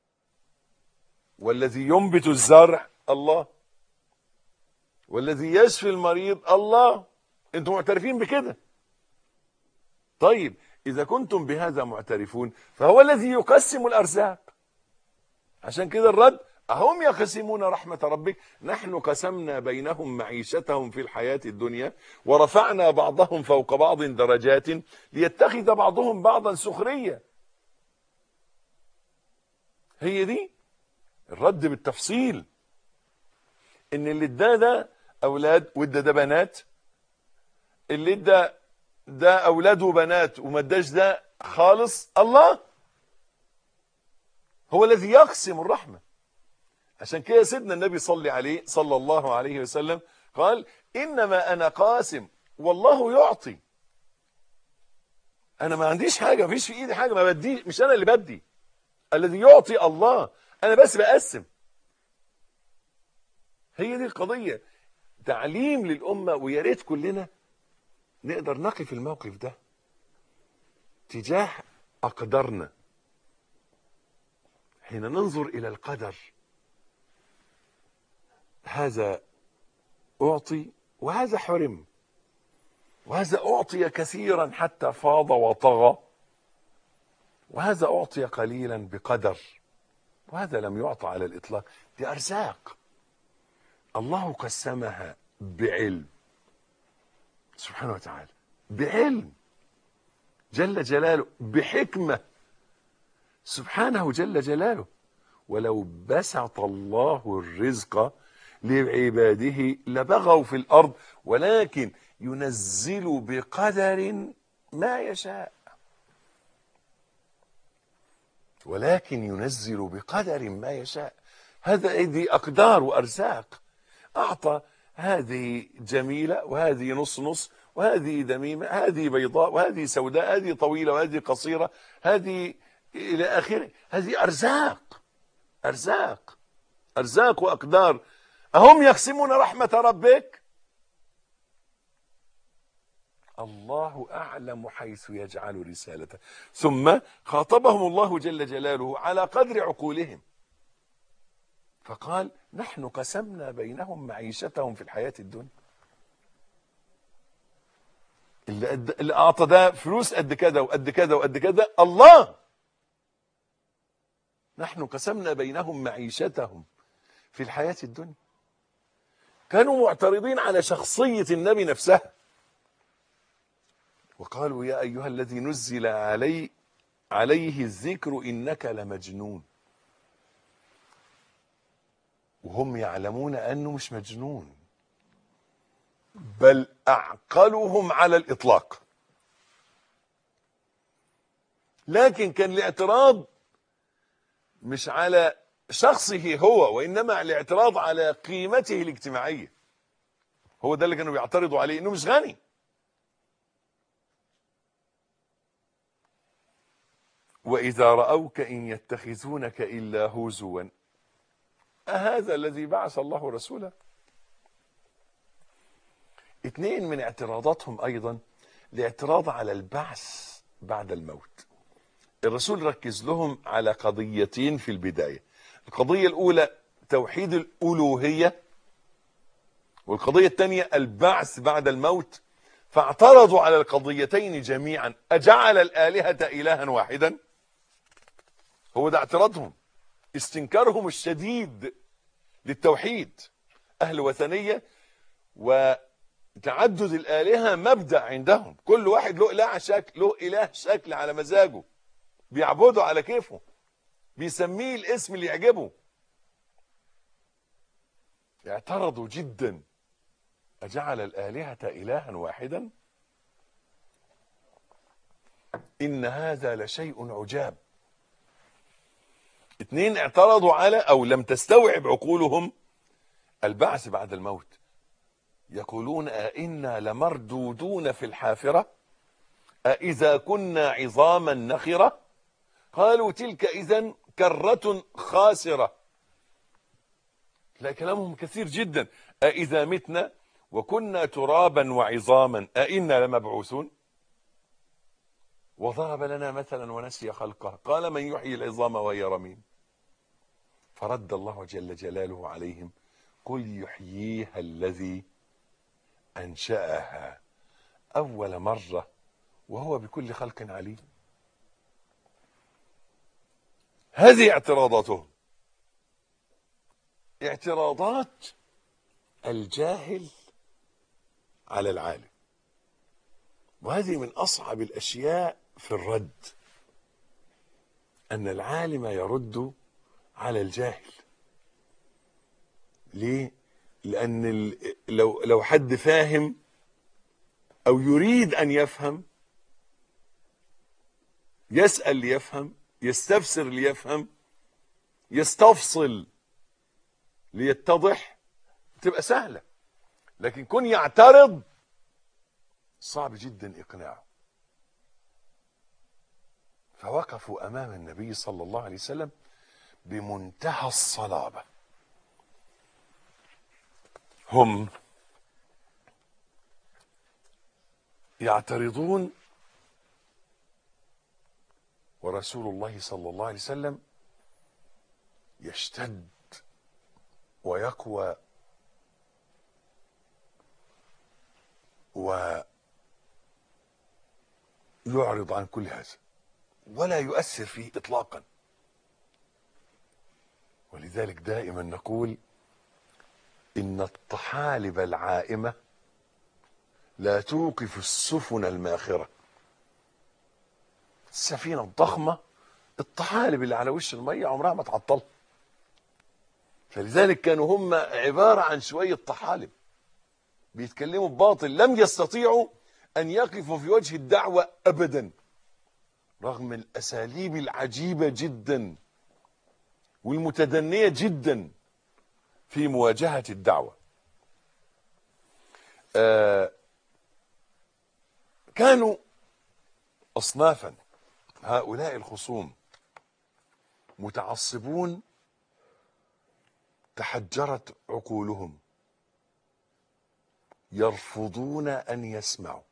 B: والذي ينبت الزرع الله، والذي يشفي المريض الله. انتم معترفين بكده. طيب إذا كنتم بهذا معترفون فهو الذي يقسم الأرزاق. عشان كده الرد أهم يقسمون رحمة ربك؟ نحن قسمنا بينهم معيشتهم في الحياة الدنيا ورفعنا بعضهم فوق بعض درجات ليتخذ بعضهم بعضا سخرية. هي دي الرد بالتفصيل. ان اللي ادى ده اولاد وادى ده بنات، اللي ادى ده اولاد وبنات وما اداش ده خالص. الله هو الذي يقسم الرحمة. عشان كده سيدنا النبي صلى الله عليه وسلم قال انما انا قاسم والله يعطي. انا ما عنديش حاجة، ما فيش في ايدي حاجة، ما بدي، مش انا اللي بدي، الذي يعطي الله، انا بس بقسم. هي دي القضية، تعليم للأمة. ويا ريت كلنا نقدر نقف الموقف ده تجاه أقدارنا، حين ننظر إلى القدر. هذا أعطي وهذا حرم، وهذا أعطي كثيرا حتى فاض وطغى، وهذا أعطي قليلا بقدر، وهذا لم يعطى على الإطلاق. دي أرزاق الله قسمها بعلم سبحانه وتعالى، بعلم جل جلاله، بحكمة سبحانه جل جلاله. ولو بسط الله الرزق لعباده لبغوا في الأرض ولكن ينزل بقدر ما يشاء، ولكن ينزل بقدر ما يشاء. هذه أقدار وأرزاق. أعطى هذه جميلة وهذه نص نص، وهذه دميمة، هذه بيضاء وهذه سوداء، هذه طويلة وهذه قصيرة، هذه إلى آخره. هذه أرزاق، أرزاق، أرزاق وأقدار. أهم يقسمون رحمة ربك؟ الله أعلم حيث يجعل رسالته. ثم خاطبهم الله جل جلاله على قدر عقولهم فقال نحن قسمنا بينهم معيشتهم في الحياة الدنيا. اللي أعطى ده فلوس قد كده وقد كده وقد كده الله. نحن قسمنا بينهم معيشتهم في الحياة الدنيا. كانوا معترضين على شخصية النبي نفسها، وقالوا يا أيها الذي نزل عليه الذكر إنك لمجنون. وهم يعلمون أنه مش مجنون، بل أعقلهم على الإطلاق. لكن كان الاعتراض مش على شخصه هو، وإنما الاعتراض على قيمته الاجتماعية. هو ده اللي كانوا بيعترضوا عليه، إنه مش غني. وإذا رأوك إن يتخذونك إلا هزوا أهذا الذي بعث الله رسوله. اتنين من اعتراضاتهم أيضا الاعتراض على البعث بعد الموت. الرسول ركز لهم على قضيتين في البداية. القضية الأولى توحيد الألوهية، والقضية الثانية البعث بعد الموت. فاعترضوا على القضيتين جميعا. أجعل الآلهة إلها واحدا؟ هو ده اعتراضهم، استنكارهم الشديد للتوحيد. أهل وثنية وتعدد الآلهة مبدأ عندهم، كل واحد له إله شكل على مزاجه، بيعبده على كيفه، بيسميه الاسم اللي يعجبه. اعترضوا جدا. أجعل الآلهة إلها واحدا؟ إن هذا لشيء عجاب. اتنين اعترضوا على أو لم تستوعب عقولهم البعث بعد الموت. يقولون أئنا لمردودون في الحافرة أإذا كنا عظاما نخرة. قالوا تلك إذن كرة خاسرة. لا، كلامهم كثير جدا. أإذا متنا وكنا ترابا وعظاما أئنا لمبعوثون. وضرب لنا مثلا ونسي خلقه قال من يحيي العظام وهي رميم. فرد الله جل جلاله عليهم قل يحييها الذي أنشأها أول مرة وهو بكل خلق عليم. هذه اعتراضاتهم، اعتراضات الجاهل على العالم، وهذه من أصعب الأشياء في الرد، أن العالم يرد على الجاهل. ليه؟ لأن لو حد فاهم أو يريد أن يفهم يسأل ليفهم، يستفسر ليفهم، يستفصل ليتضح، تبقى سهلة. لكن كن يعترض صعب جدا إقناعه. فوقفوا أمام النبي صلى الله عليه وسلم بمنتهى الصلابة. هم يعترضون ورسول الله صلى الله عليه وسلم يشتد ويقوى ويعرض عن كل هذا ولا يؤثر فيه إطلاقا. ولذلك دائما نقول إن الطحالب العائمة لا توقف السفن الماخرة. السفينة الضخمة الطحالب اللي على وش المية عمرها ما تعطل. فلذلك كانوا هم عبارة عن شوية طحالب بيتكلموا بباطل، لم يستطيعوا أن يقفوا في وجه الدعوة أبدا رغم الأساليب العجيبة جدا والمتدنية جدا في مواجهة الدعوة. كانوا أصنافا هؤلاء الخصوم متعصبون تحجرت عقولهم، يرفضون أن يسمعوا.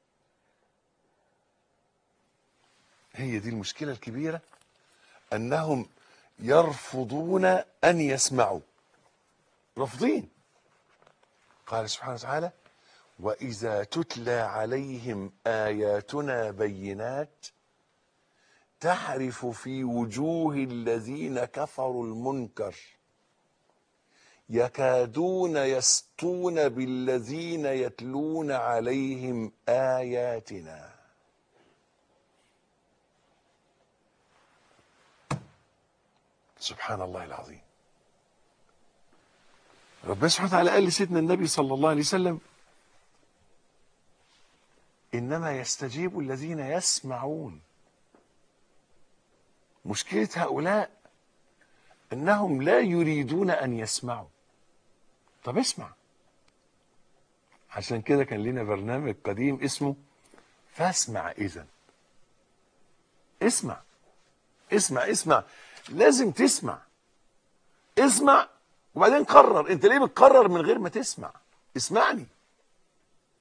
B: هي دي المشكلة الكبيرة، أنهم يرفضون أن يسمعوا، رافضين. قال سبحانه وتعالى وإذا تتلى عليهم آياتنا بينات تعرف في وجوه الذين كفروا المنكر يكادون يسطون بالذين يتلون عليهم آياتنا. سبحان الله العظيم. ربنا سبحانه وتعالى قال لسيدنا النبي صلى الله عليه وسلم إنما يستجيب الذين يسمعون. مشكلة هؤلاء أنهم لا يريدون أن يسمعوا. طب اسمع. عشان كده كان لنا برنامج قديم اسمه فاسمع إذن. اسمع اسمع اسمع، لازم تسمع. اسمع وبعدين قرر. انت ليه بتقرر من غير ما تسمع؟ اسمعني.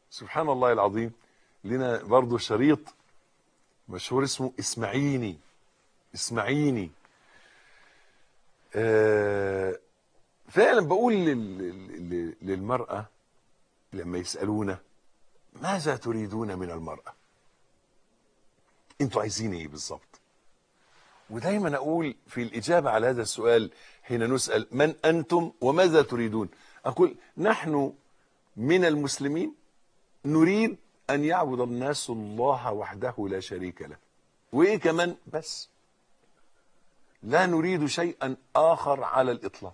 B: سبحان الله العظيم. لنا برضو شريط مشهور اسمه اسمعيني. اسمعيني. فعلا بقول للمرأة لما يسألونا ماذا تريدون من المرأة، انتوا عايزين ايه بالظبط؟ ودايما اقول في الاجابة على هذا السؤال حين نسأل من انتم وماذا تريدون، اقول نحن من المسلمين نريد ان يعبد الناس الله وحده لا شريك له، وايه كمان بس، لا نريد شيئا اخر على الاطلاق،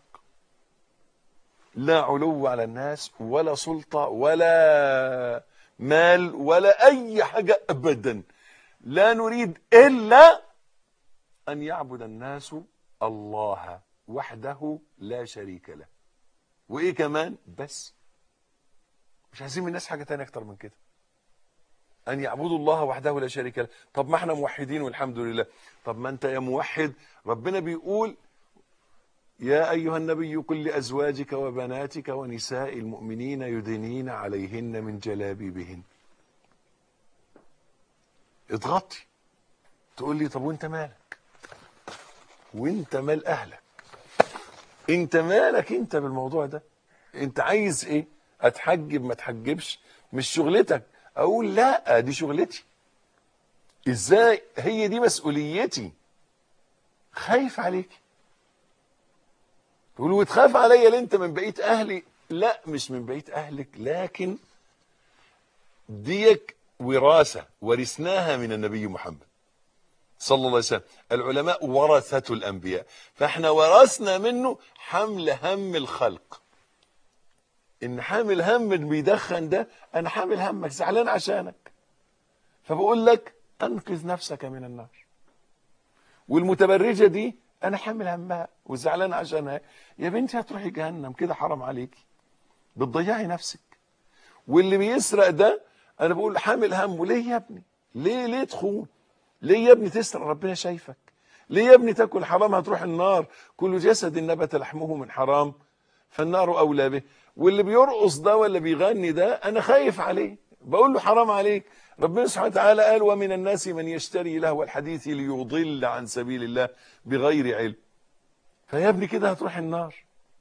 B: لا علو على الناس ولا سلطة ولا مال ولا اي حاجة ابدا، لا نريد الا ان يعبد الناس الله وحده لا شريك له، وايه كمان بس، مش عايزين من الناس حاجة تانية اكتر من كده، ان يعبدوا الله وحده لا شريك له. طب ما احنا موحدين والحمد لله. طب ما انت يا موحد ربنا بيقول يا ايها النبي قل لازواجك وبناتك ونساء المؤمنين يدنين عليهن من جلابيبهن. اضغطي. تقول لي طب وانت مالك؟ وانت مال اهلك؟ انت مالك انت بالموضوع ده؟ انت عايز ايه؟ اتحجب ما تحجبش مش شغلتك. اقول لا دي شغلتي. ازاي؟ هي دي مسؤوليتي. خايف عليك. تقول وتخاف عليا ليه انت من بقيه اهلي؟ لا مش من بقيه اهلك، لكن ديك وراثه ورثناها من النبي محمد صلى الله عليه وسلم. العلماء ورثة الانبياء، فاحنا ورثنا منه حمل هم الخلق. ان حامل هم اللي بيدخن ده، انا حامل همك زعلان عشانك، فبقول لك انقذ نفسك من النار. والمتبرجه دي انا حامل همها وزعلان عشانها، يا بنتي هتروحي جهنم كده، حرام عليكي بتضيعي نفسك. واللي بيسرق ده انا بقول حامل همه، ليه يا ابني؟ ليه تخون؟ ليه يا ابني تسرق؟ ربنا شايفك. ليه يا ابني تاكل حرام؟ هتروح النار. كل جسد نبت لحمه من حرام فالنار اولى به. واللي بيرقص ده ولا بيغني ده انا خايف عليه، بقول له حرام عليك. ربنا سبحانه وتعالى قال ومن الناس من يشتري لهو الحديث ليضل عن سبيل الله بغير علم. فيا ابني كده هتروح النار.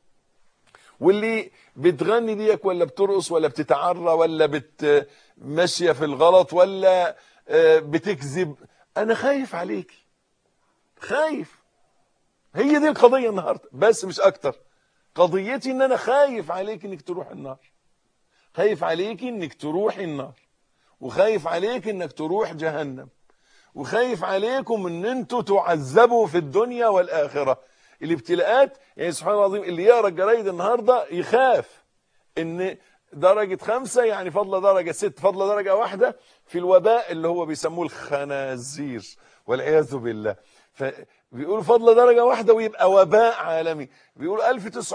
B: واللي بتغني ديك ولا بترقص ولا بتتعرى ولا ماشيه في الغلط ولا بتكذب، انا خايف عليك، خايف. هي دي القضيه النهارده بس مش اكتر. قضيتي ان انا خايف عليك انك تروح النار، خايف عليك انك تروح النار، وخايف عليك انك تروح جهنم، وخايف عليكم ان انتوا تعذبوا في الدنيا والاخره. الابتلاءات يعني سبحان الله العظيم، اللي يقرا الجرايد النهارده يخاف ان درجه 5 يعني فضل درجه 6 فضل درجه واحده في الوباء اللي هو بيسموه الخنازير والعياذ بالله. فبيقولوا فضل درجه واحده ويبقى وباء عالمي. بيقولوا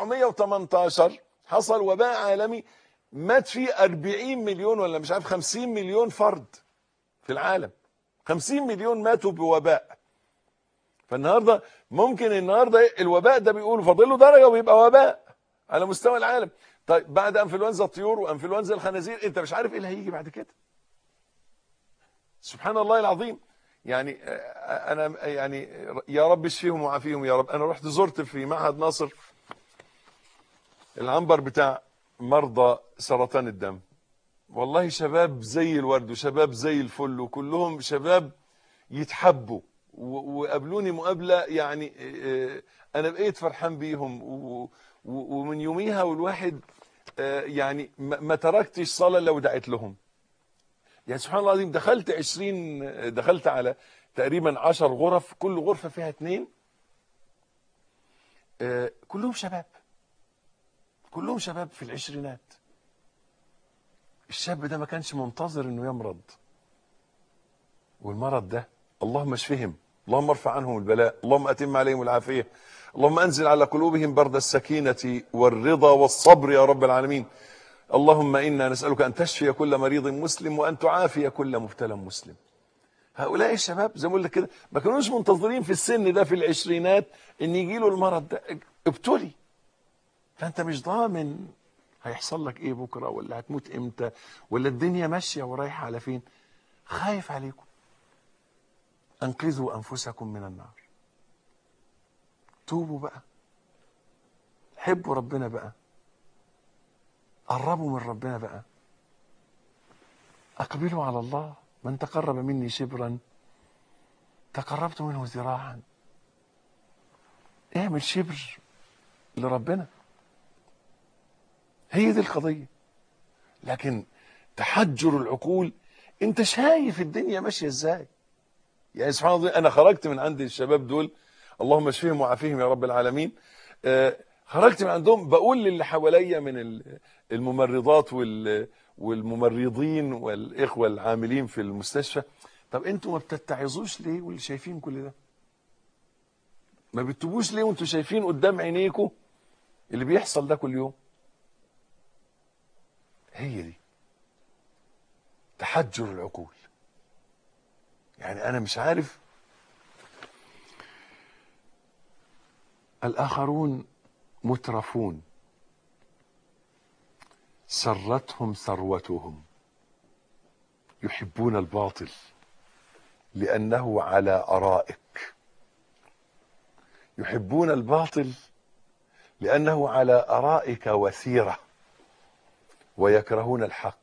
B: 1918 حصل وباء عالمي مات فيه 40 مليون ولا مش عارف 50 مليون فرد في العالم. 50 مليون ماتوا بوباء. فالنهارده ممكن النهارده الوباء ده بيقولوا فاضل له درجه ويبقى وباء على مستوى العالم. طيب بعد انفلونزا الطيور وانفلونزا الخنازير انت مش عارف ايه اللي هيجي بعد كده. سبحان الله العظيم. يعني انا يعني يا رب اشفيهم وعافيهم يا رب. انا رحت زرت في معهد ناصر العنبر بتاع مرضى سرطان الدم، والله شباب زي الورد وشباب زي الفل وكلهم شباب يتحبوا، وقابلوني مقابله يعني انا بقيت فرحان بيهم. ومن يوميها والواحد يعني ما تركتش صلاه لو دعيت لهم. يعني سبحان الله العظيم دخلت على تقريبا 10 غرف، كل غرفه فيها 2 كلهم شباب، كلهم شباب في العشرينات. الشاب ده ما كانش منتظر انه يمرض، والمرض ده اللهم اشفهم، اللهم ارفع عنهم البلاء، اللهم اتم عليهم العافيه، اللهم انزل على قلوبهم برد السكينه والرضا والصبر يا رب العالمين. اللهم انا نسالك ان تشفي كل مريض مسلم وان تعافي كل مبتلى مسلم. هؤلاء الشباب زي ما بقول لك كده ما كانوش منتظرين في السن ده في العشرينات ان يجي له المرض ده، ابتلي. فانت مش ضامن هيحصل لك ايه بكرة، ولا هتموت امتى، ولا الدنيا ماشية ورايحة على فين. خايف عليكم. انقذوا انفسكم من النار. توبوا بقى، حبوا ربنا بقى، قربوا من ربنا بقى، اقبلوا على الله. من تقرب مني شبرا تقربت منه ذراعا. اعمل شبر لربنا، هي دي القضية. لكن تحجر العقول، انت شايف الدنيا ماشية ازاي. يعني سبحان الله، انا خرجت من عند الشباب دول، اللهم اشفيهم وعافيهم يا رب العالمين. خرجت من عندهم بقول للي حواليا من الممرضات والممرضين والاخوه العاملين في المستشفى، طب انتوا ما بتتعظوش ليه واللي شايفين كل ده؟ ما بتتوبوش ليه وانتوا شايفين قدام عينيكم اللي بيحصل ده كل يوم؟ هي دي تحجر العقول. يعني انا مش عارف. الاخرون مترفون، سرتهم ثروتهم، يحبون الباطل لأنه على أرائك. يحبون الباطل لأنه على أرائك وثيرة، ويكرهون الحق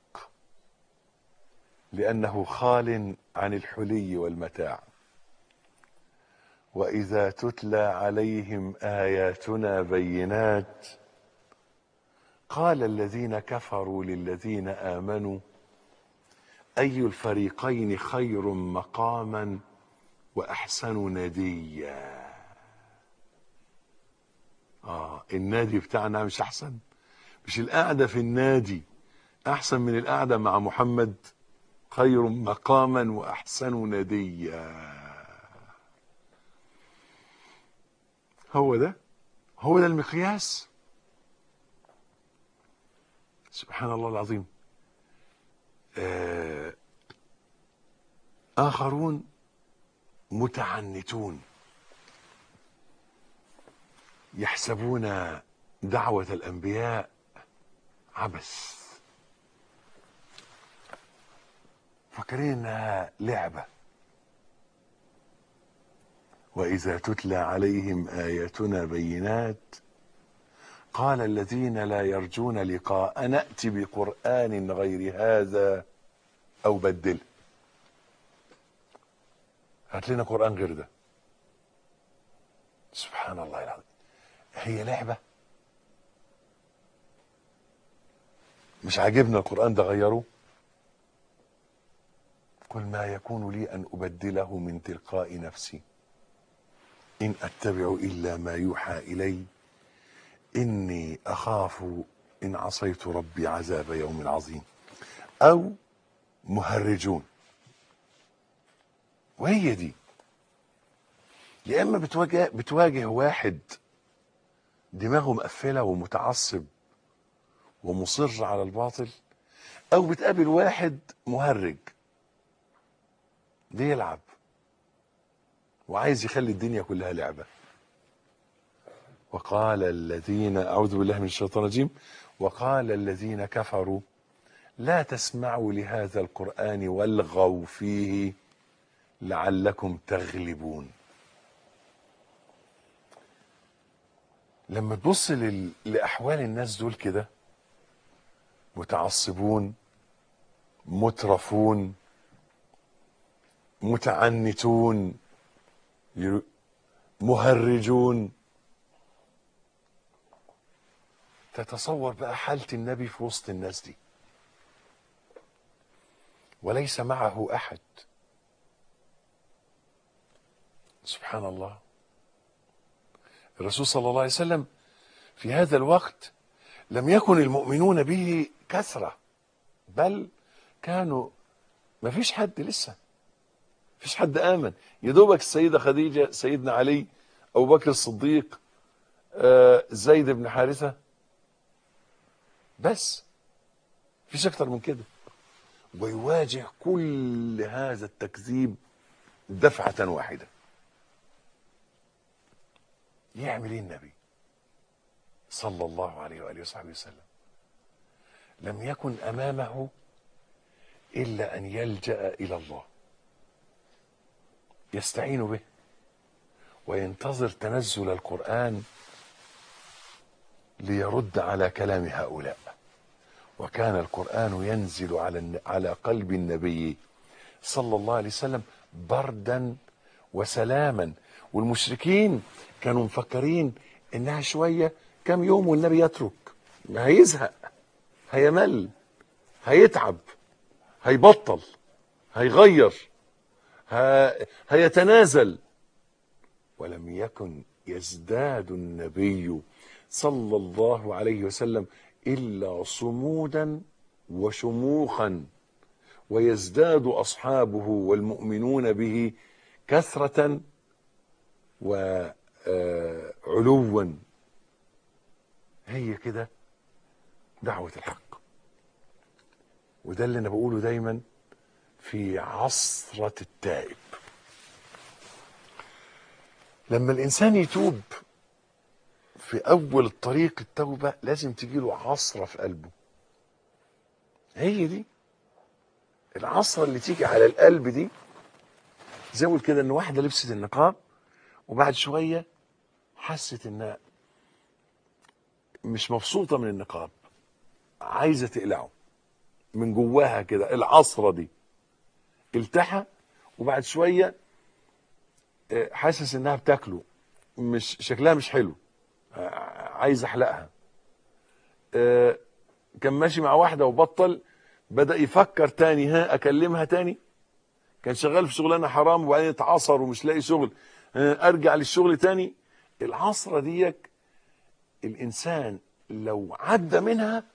B: لأنه خال عن الحلي والمتاع. وإذا تتلى عليهم آياتنا بينات قال الذين كفروا للذين آمنوا أي الفريقين خير مقاما وأحسن نديا. النادي بتاعنا مش أحسن؟ مش القعدة في النادي أحسن من القعدة مع محمد؟ خير مقاما وأحسن نديا. هو ده المقياس. سبحان الله العظيم. آخرون متعنتون يحسبون دعوة الأنبياء عبث، فاكرين انها لعبة. وإذا تتلى عليهم آياتنا بينات قال الذين لا يرجون لقاء نأتي بقرآن غير هذا أو بدله. هات لنا قرآن غير ده. سبحان الله العظيم. هي لعبة. مش عاجبنا القرآن ده غيره. قل ما يكون لي أن أبدله من تلقاء نفسي إن أتبع إلا ما يوحى إلي إني أخاف إن عصيت ربي عذاب يوم عظيم. أو مهرجون. وهي دي، يا إما بتواجه واحد دماغه مقفلة ومتعصب ومصر على الباطل، أو بتقابل واحد مهرج بيلعب وعايز يخلي الدنيا كلها لعبة. وقال الذين، أعوذ بالله من الشيطان الرجيم، وقال الذين كفروا لا تسمعوا لهذا القرآن والغوا فيه لعلكم تغلبون. لما تبص لأحوال الناس دول كده، متعصبون، مترفون، متعنتون، مهرجون، تتصور بقى حالة النبي في وسط الناس دي وليس معه أحد. سبحان الله. الرسول صلى الله عليه وسلم في هذا الوقت لم يكن المؤمنون به كثرة، بل كانوا ما فيش حد لسه، فيش حد آمن. يدوبك السيدة خديجة، سيدنا علي، أبو بكر الصديق، زيد بن حارثة، بس فيش أكتر من كده. ويواجه كل هذا التكذيب دفعة واحدة. يعمل ايه النبي صلى الله عليه وآله وصحبه وسلم؟ لم يكن أمامه إلا أن يلجأ إلى الله يستعين به وينتظر تنزل القرآن ليرد على كلام هؤلاء. وكان القرآن ينزل على قلب النبي صلى الله عليه وسلم بردا وسلاما. والمشركين كانوا مفكرين انها شوية كم يوم والنبي يترك، هيزهق، هيمل، هيتعب، هيبطل، هيغير، هيتنازل. ولم يكن يزداد النبي صلى الله عليه وسلم إلا صمودا وشموخا، ويزداد أصحابه والمؤمنون به كثرة وعلوا. هي كده دعوة الحق. وده اللي أنا بقوله دايما في عصرة التائب. لما الإنسان يتوب في أول طريق التوبة لازم تجيله عصرة في قلبه. هي دي العصرة اللي تيجي على القلب دي، زي ما كده ان واحدة لبست النقاب وبعد شوية حست انها مش مبسوطة من النقاب، عايزة تقلعه من جواها كده. العصرة دي التحى وبعد شوية حاسس انها بتاكله، مش شكلها مش حلو، عايز احلقها. كان ماشي مع واحدة وبطل، بدأ يفكر تاني، اكلمها تاني. كان شغال في شغلانة حرام وبعدين اتعصر ومش لاقي شغل، ارجع للشغل تاني. العصرة ديك الانسان لو عدى منها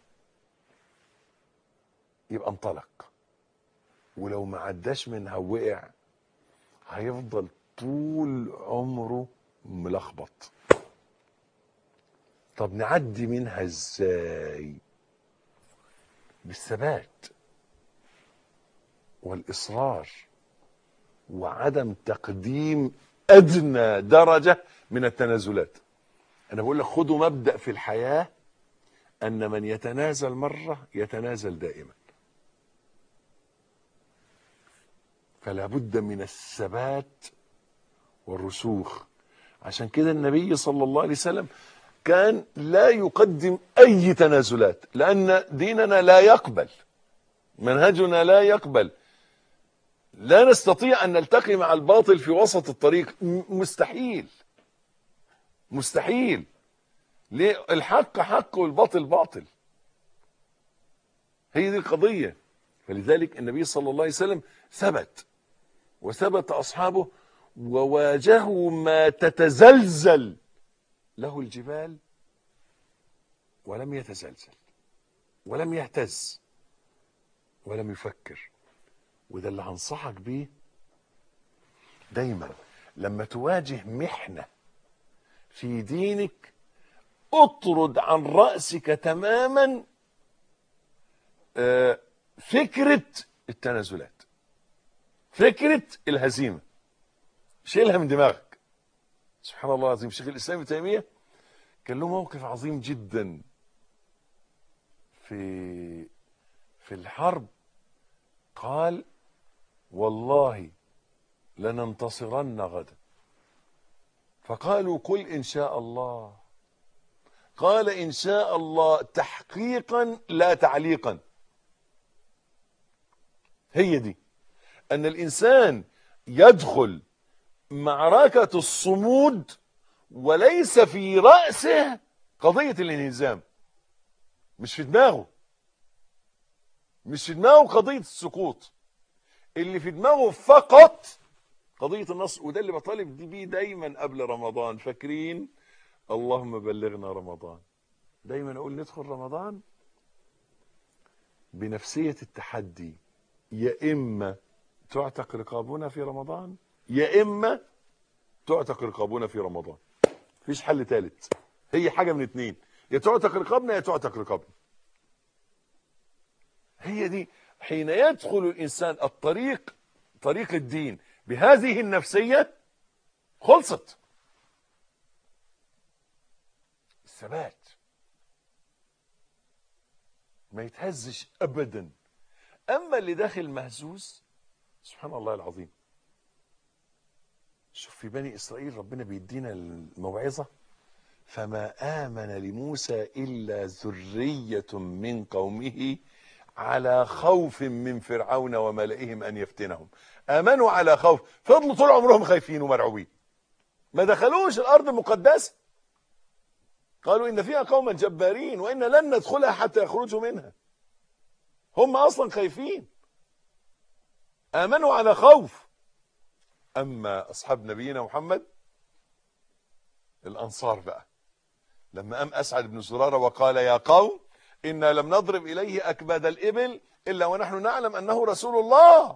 B: يبقى انطلق، ولو ما عداش منها ووقع هيفضل طول عمره ملخبط. طب نعدي منها ازاي؟ بالثبات والإصرار وعدم تقديم أدنى درجة من التنازلات. أنا بقول لك خدوا مبدأ في الحياة أن من يتنازل مرة يتنازل دائما. فلا بد من الثبات والرسوخ. عشان كده النبي صلى الله عليه وسلم كان لا يقدم أي تنازلات، لأن ديننا لا يقبل، منهجنا لا يقبل. لا نستطيع أن نلتقي مع الباطل في وسط الطريق، مستحيل مستحيل. ليه؟ الحق حق والباطل باطل، هي دي القضية. فلذلك النبي صلى الله عليه وسلم ثبت وثبت أصحابه وواجهوا ما تتزلزل له الجبال ولم يتزلزل ولم يهتز ولم يفكر. وده اللي هنصحك بيه دايما لما تواجه محنة في دينك، اطرد عن رأسك تماما فكرة التنازلات، فكرة الهزيمة، شيلها من دماغك. سبحان الله العظيم، شيخ الإسلام ابن تيمية كان له موقف عظيم جدا في الحرب. قال: والله لننتصرن غدا. فقالوا: قل إن شاء الله. قال: إن شاء الله تحقيقا لا تعليقا. هي دي أن الإنسان يدخل معركة الصمود وليس في رأسه قضية الانهزام، مش في دماغه، مش في دماغه قضية السقوط، اللي في دماغه فقط قضية النصر. وده اللي بطالب بيه دايما قبل رمضان. فاكرين؟ اللهم بلغنا رمضان. دايما اقول ندخل رمضان بنفسية التحدي، يا اما تعتق رقابنا في رمضان يا اما تعتق رقابنا في رمضان، مفيش حل ثالث. هي حاجة من اتنين، يا تعتق رقابنا يا تعتق رقابنا. هي دي. حين يدخل الانسان الطريق، طريق الدين، بهذه النفسية، خلصت. الثبات. ما يتهزش ابدا. اما اللي داخل مهزوز، سبحان الله العظيم. شوف في بني اسرائيل ربنا بيدينا الموعظه، فما امن لموسى الا ذريه من قومه على خوف من فرعون وملئهم ان يفتنهم. امنوا على خوف، فضلوا طول عمرهم خايفين ومرعوبين، ما دخلوش الارض المقدسه. قالوا ان فيها قوما جبارين وان لن ندخلها حتى يخرجوا منها. هم اصلا خايفين، امنوا على خوف. اما اصحاب نبينا محمد الانصار بقى، لما قام اسعد بن زراره وقال يا قوم انا لم نضرب اليه اكباد الابل الا ونحن نعلم انه رسول الله،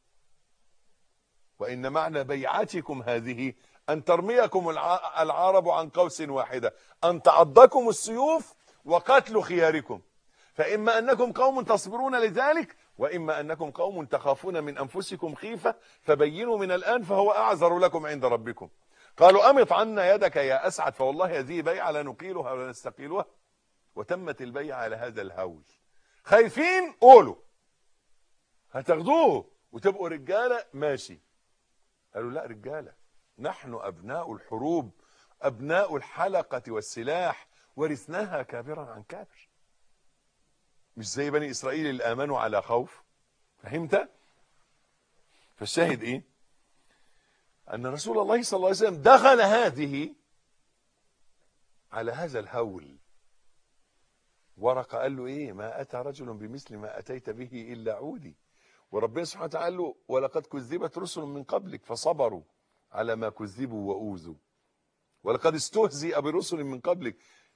B: وان معنى بيعتكم هذه ان ترميكم العرب عن قوس واحده، ان تعضكم السيوف وقتل خياركم، فاما انكم قوم تصبرون لذلك واما انكم قوم تخافون من انفسكم خيفه فبينوا من الان فهو اعذر لكم عند ربكم. قالوا امط عنا يدك يا اسعد فوالله هذه بيعه لا نقيلها ولا نستقيلها. وتمت البيعه على هذا الهول. خايفين قولوا هتاخدوه وتبقوا رجاله ماشي. قالوا لا رجاله، نحن ابناء الحروب، ابناء الحلقه والسلاح، ورثناها كابرا عن كابر، مش زي بني اسرائيل اللي امنوا على خوف. فهمت؟ فالشاهد ايه؟ ان رسول الله صلى الله عليه وسلم دخل هذه على هذا الهول. ورقه قال له ايه؟ ما اتى رجل بمثل ما اتيت به الا عودي. وربنا سبحانه وتعالى قال له ولقد كذبت رسل من قبلك فصبروا على ما كذبوا واوذوا ولقد استهزئ برسل من قبلك.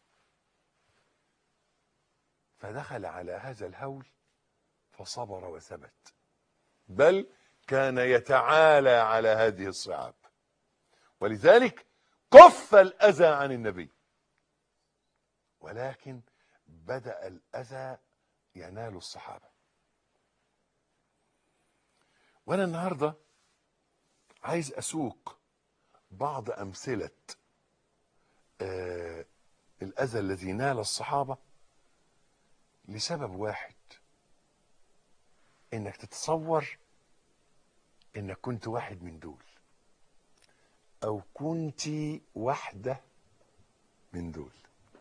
B: فدخل على هذا الهول فصبر وثبت، بل كان يتعالى على هذه الصعاب، ولذلك كف الأذى عن النبي، ولكن بدأ الأذى ينال الصحابة. وأنا النهاردة عايز أسوق بعض أمثلة الأذى الذي نال الصحابة لسبب واحد، إنك تتصور إنك كنت واحد من دول أو كنت واحدة من دول.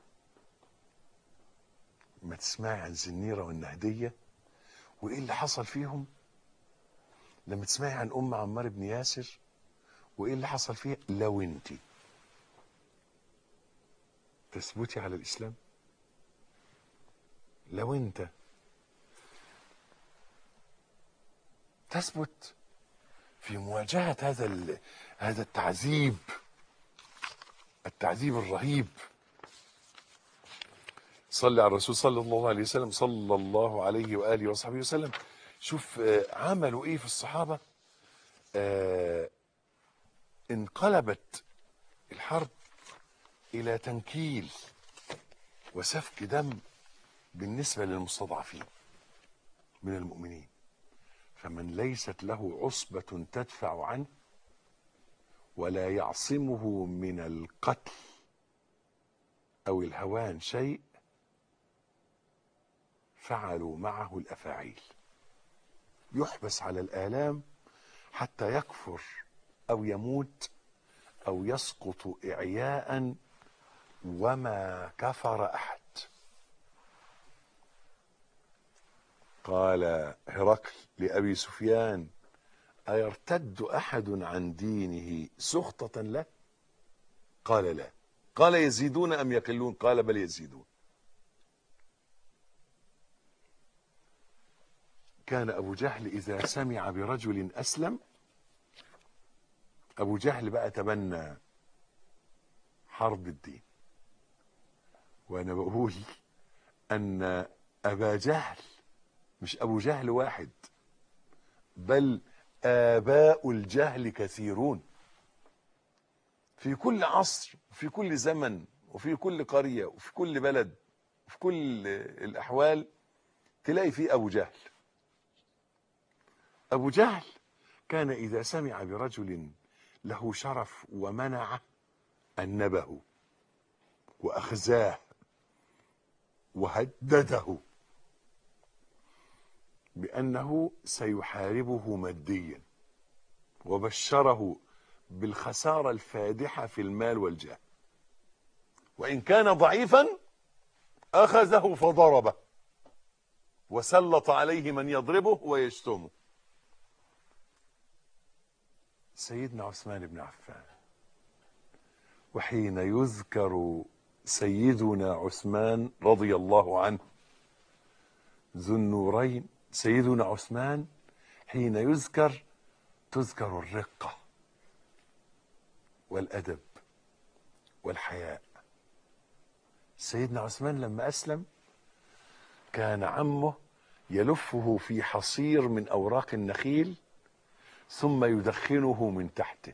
B: ما تسمعي عن زنيرة والنهدية وإيه اللي حصل فيهم، لما تسمعي عن أم عمار بن ياسر وإيه اللي حصل فيها، لو أنت تثبتي على الإسلام، لو أنت تثبت في مواجهة هذا التعذيب الرهيب. صلى على الرسول صلى الله عليه وسلم، صلى الله عليه وآله وصحبه وسلم. شوف عملوا ايه في الصحابة. انقلبت الحرب الى تنكيل وسفك دم بالنسبة للمستضعفين من المؤمنين. فمن ليست له عصبة تدفع عنه ولا يعصمه من القتل أو الهوان شيء فعلوا معه الأفاعيل، يحبس على الآلام حتى يكفر أو يموت أو يسقط إعياء وما كفر أحد. قال هرقل لأبي سفيان أيرتد أحد عن دينه سخطة له؟ قال لا. قال يزيدون أم يقلون؟ قال بل يزيدون. كان أبو جهل إذا سمع برجل أسلم، أبو جهل بقى تبنى حرب الدين. وأنا بقول أن أبا جهل مش أبو جهل واحد، بل آباء الجهل كثيرون في كل عصر وفي كل زمن وفي كل قرية وفي كل بلد وفي كل الأحوال تلاقي فيه أبو جهل. أبو جهل كان إذا سمع برجل له شرف ومنعه أنبه وأخزاه وهدده بأنه سيحاربه ماديا، وبشره بالخسارة الفادحة في المال والجاه، وإن كان ضعيفا أخذه فضربه وسلط عليه من يضربه ويشتمه. سيدنا عثمان بن عفان، وحين يذكر سيدنا عثمان رضي الله عنه ذو النورين، سيدنا عثمان حين يذكر تذكر الرقة والأدب والحياء. سيدنا عثمان لما أسلم كان عمه يلفه في حصير من أوراق النخيل ثم يدخنه من تحته.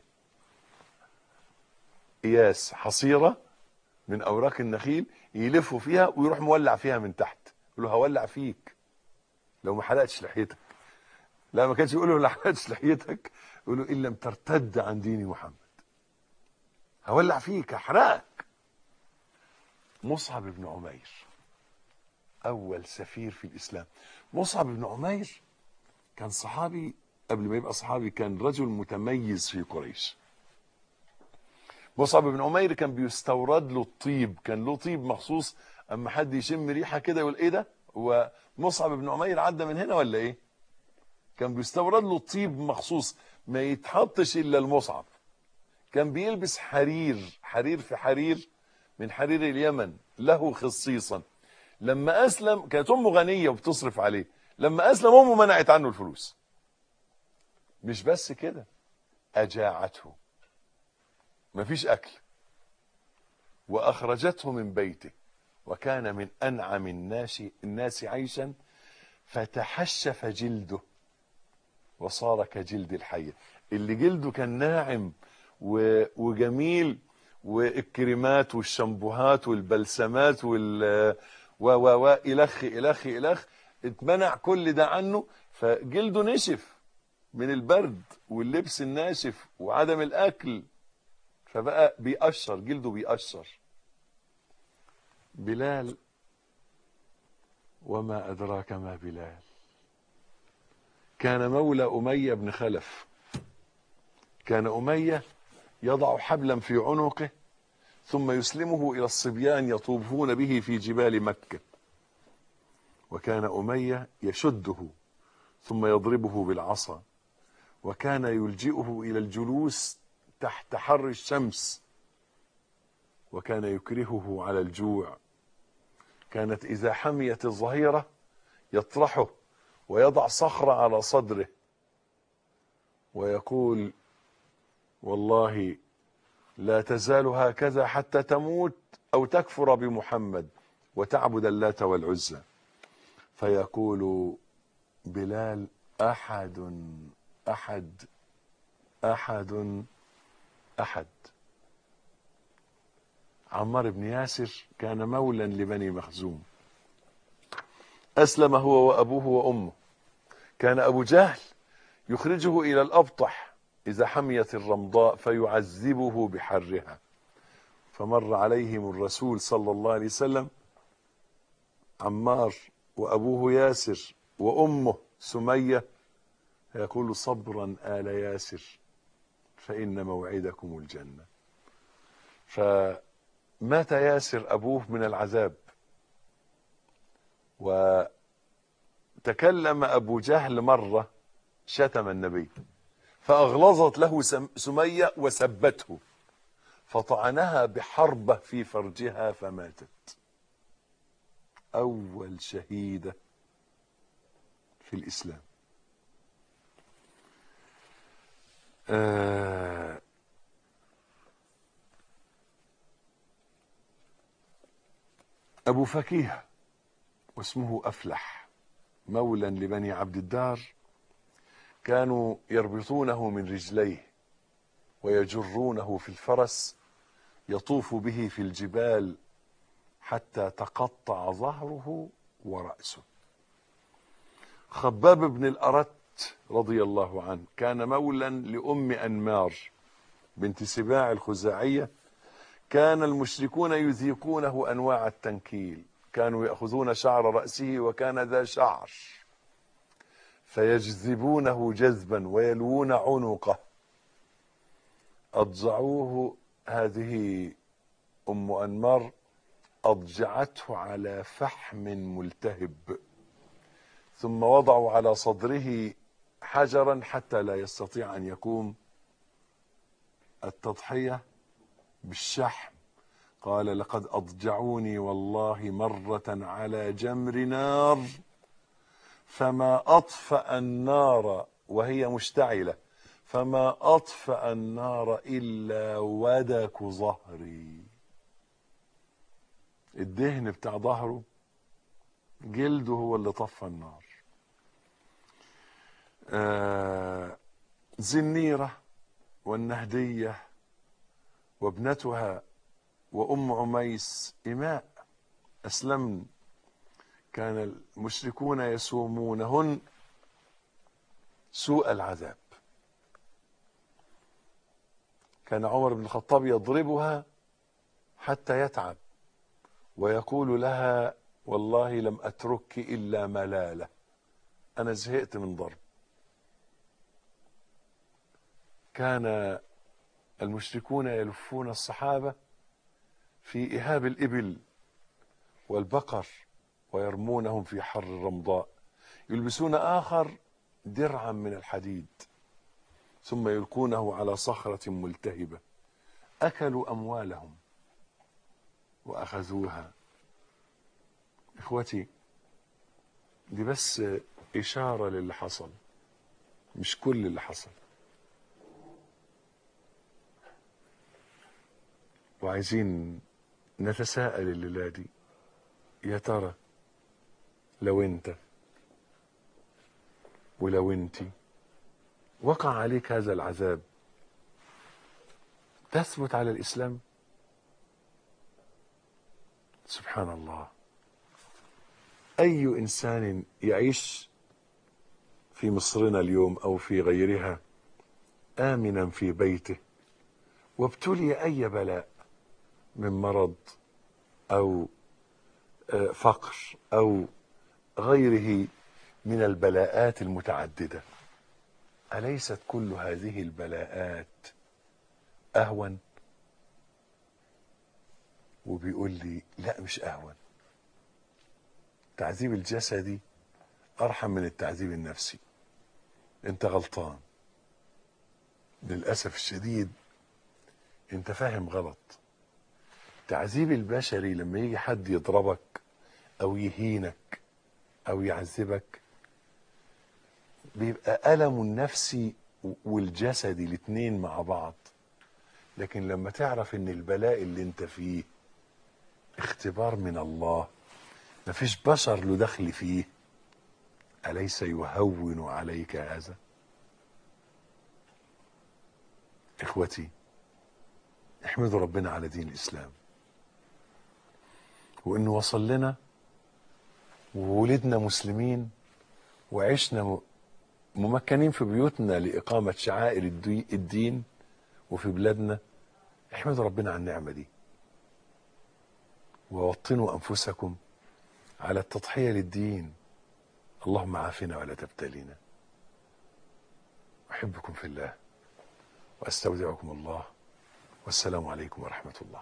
B: إياس حصيرة من أوراق النخيل يلفه فيها ويروح مولع فيها من تحت، يقول له هولع فيك لو ما حلقتش لحيتك. لا، ما كانش يقول له لا حلقتش لحيتك، يقول له إن لم ترتد عن دين محمد هولع فيك، هحرقك. مصعب بن عمير أول سفير في الإسلام. مصعب بن عمير كان صحابي، قبل ما يبقى صحابي كان رجل متميز في قريش. مصعب بن عمير كان بيستورد له الطيب، كان له طيب مخصوص، اما حد يشم ريحه كده يقول ايه ده، هو مصعب بن عمير عدى من هنا ولا ايه؟ كان بيستورد له الطيب مخصوص ما يتحطش الا المصعب. كان بيلبس حرير في حرير من حرير اليمن له خصيصا. لما اسلم كانت امه غنيه وبتصرف عليه، لما اسلم امه منعت عنه الفلوس. مش بس كده، اجاعته، مفيش اكل، واخرجته من بيته، وكان من انعم الناس عيشا، فتحشف جلده وصار كجلد الحية. اللي جلده كان ناعم وجميل، والكريمات والشامبوهات والبلسمات الخ اتمنع كل ده عنه، فجلده نشف من البرد واللبس الناشف وعدم الاكل، فبقى بيقشر، جلده بيقشر. بلال، وما أدراك ما بلال، كان مولى أمية بن خلف. كان أمية يضع حبلا في عنقه ثم يسلمه إلى الصبيان يطوفون به في جبال مكة، وكان أمية يشده ثم يضربه بالعصا، وكان يلجئه إلى الجلوس تحت حر الشمس، وكان يكرهه على الجوع. كانت إذا حميت الظهيرة يطرحه ويضع صخرة على صدره ويقول والله لا تزال هكذا حتى تموت أو تكفر بمحمد وتعبد اللات والعزى. فيقول بلال أحد أحد أحد أحد. عمار بن ياسر كان مولا لبني مخزوم، أسلم هو وأبوه وأمه. كان أبو جهل يخرجه إلى الأبطح إذا حميت الرمضاء فيعذبه بحرها. فمر عليهم الرسول صلى الله عليه وسلم، عمار وأبوه ياسر وأمه سمية، يقول صبرا آل ياسر فإن موعدكم الجنة. فمات ياسر أبوه من العذاب، وتكلم أبو جهل مرة شتم النبي، فأغلظت له سمية وسبته، فطعنها بحربة في فرجها فماتت. أول شهيدة في الإسلام. أبو فكيه واسمه أفلح، مولا لبني عبد الدار، كانوا يربطونه من رجليه ويجرونه في الفرس يطوف به في الجبال حتى تقطع ظهره ورأسه. خباب بن الأرت رضي الله عنه كان مولا لأم أنمار بنت سباع الخزاعية. كان المشركون يذيقونه أنواع التنكيل، كانوا يأخذون شعر رأسه وكان ذا شعر، فيجذبونه جذبا ويلوون عنقه. أضجعوه، هذه أم أنمار أضجعته على فحم ملتهب، ثم وضعوا على صدره حجرا حتى لا يستطيع أن يقوم. التضحية بالشحم. قال: لقد أضجعوني والله مرة على جمر نار فما أطفأ النار وهي مشتعلة، فما أطفأ النار إلا ودك ظهري. الدهن بتاع ظهره، جلده هو اللي طفى النار. زنيرة والنهدية وابنتها وأم عميس إماء أسلمن، كان المشركون يسومونهن سوء العذاب. كان عمر بن الخطاب يضربها حتى يتعب ويقول لها: والله لم أترك إلا ملالة، أنا زهقت من ضرب. كان المشركون يلفون الصحابة في إهاب الإبل والبقر ويرمونهم في حر الرمضاء، يلبسون آخر درعا من الحديد ثم يلقونه على صخرة ملتهبة. أكلوا أموالهم وأخذوها. إخوتي، دي بس إشارة للي حصل، مش كل اللي حصل. وعايزين نتساءل الليلة دي، يا ترى لو انت ولو انتي وقع عليك هذا العذاب، تثبت على الإسلام؟ سبحان الله. أي إنسان يعيش في مصرنا اليوم أو في غيرها آمنا في بيته وابتلي أي بلاء من مرض أو فقر أو غيره من البلاءات المتعددة، أليست كل هذه البلاءات أهون؟ وبيقول لي: لا، مش أهون. التعذيب الجسدي أرحم من التعذيب النفسي. أنت غلطان، للأسف الشديد أنت فاهم غلط. التعذيب البشري لما يجي حد يضربك أو يهينك أو يعذبك بيبقى ألم النفسي والجسدي الاتنين مع بعض. لكن لما تعرف ان البلاء اللي انت فيه اختبار من الله، مفيش بشر له دخل فيه، أليس يهون عليك هذا؟ إخوتي، احمدوا ربنا على دين الإسلام، وإنه وصل لنا وولدنا مسلمين وعشنا ممكنين في بيوتنا لإقامة شعائر الدين وفي بلادنا. احمدوا ربنا على النعمة دي، ووطنوا أنفسكم على التضحية للدين. اللهم عافنا ولا تبتلينا. أحبكم في الله وأستودعكم الله، والسلام عليكم ورحمة الله.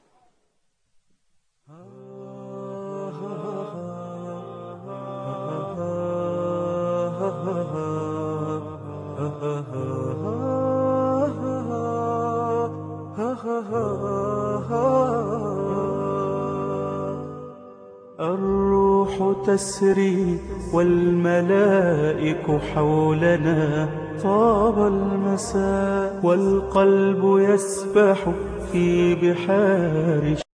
A: الروح تسري والملائك حولنا، طاب المساء والقلب يسبح في بحار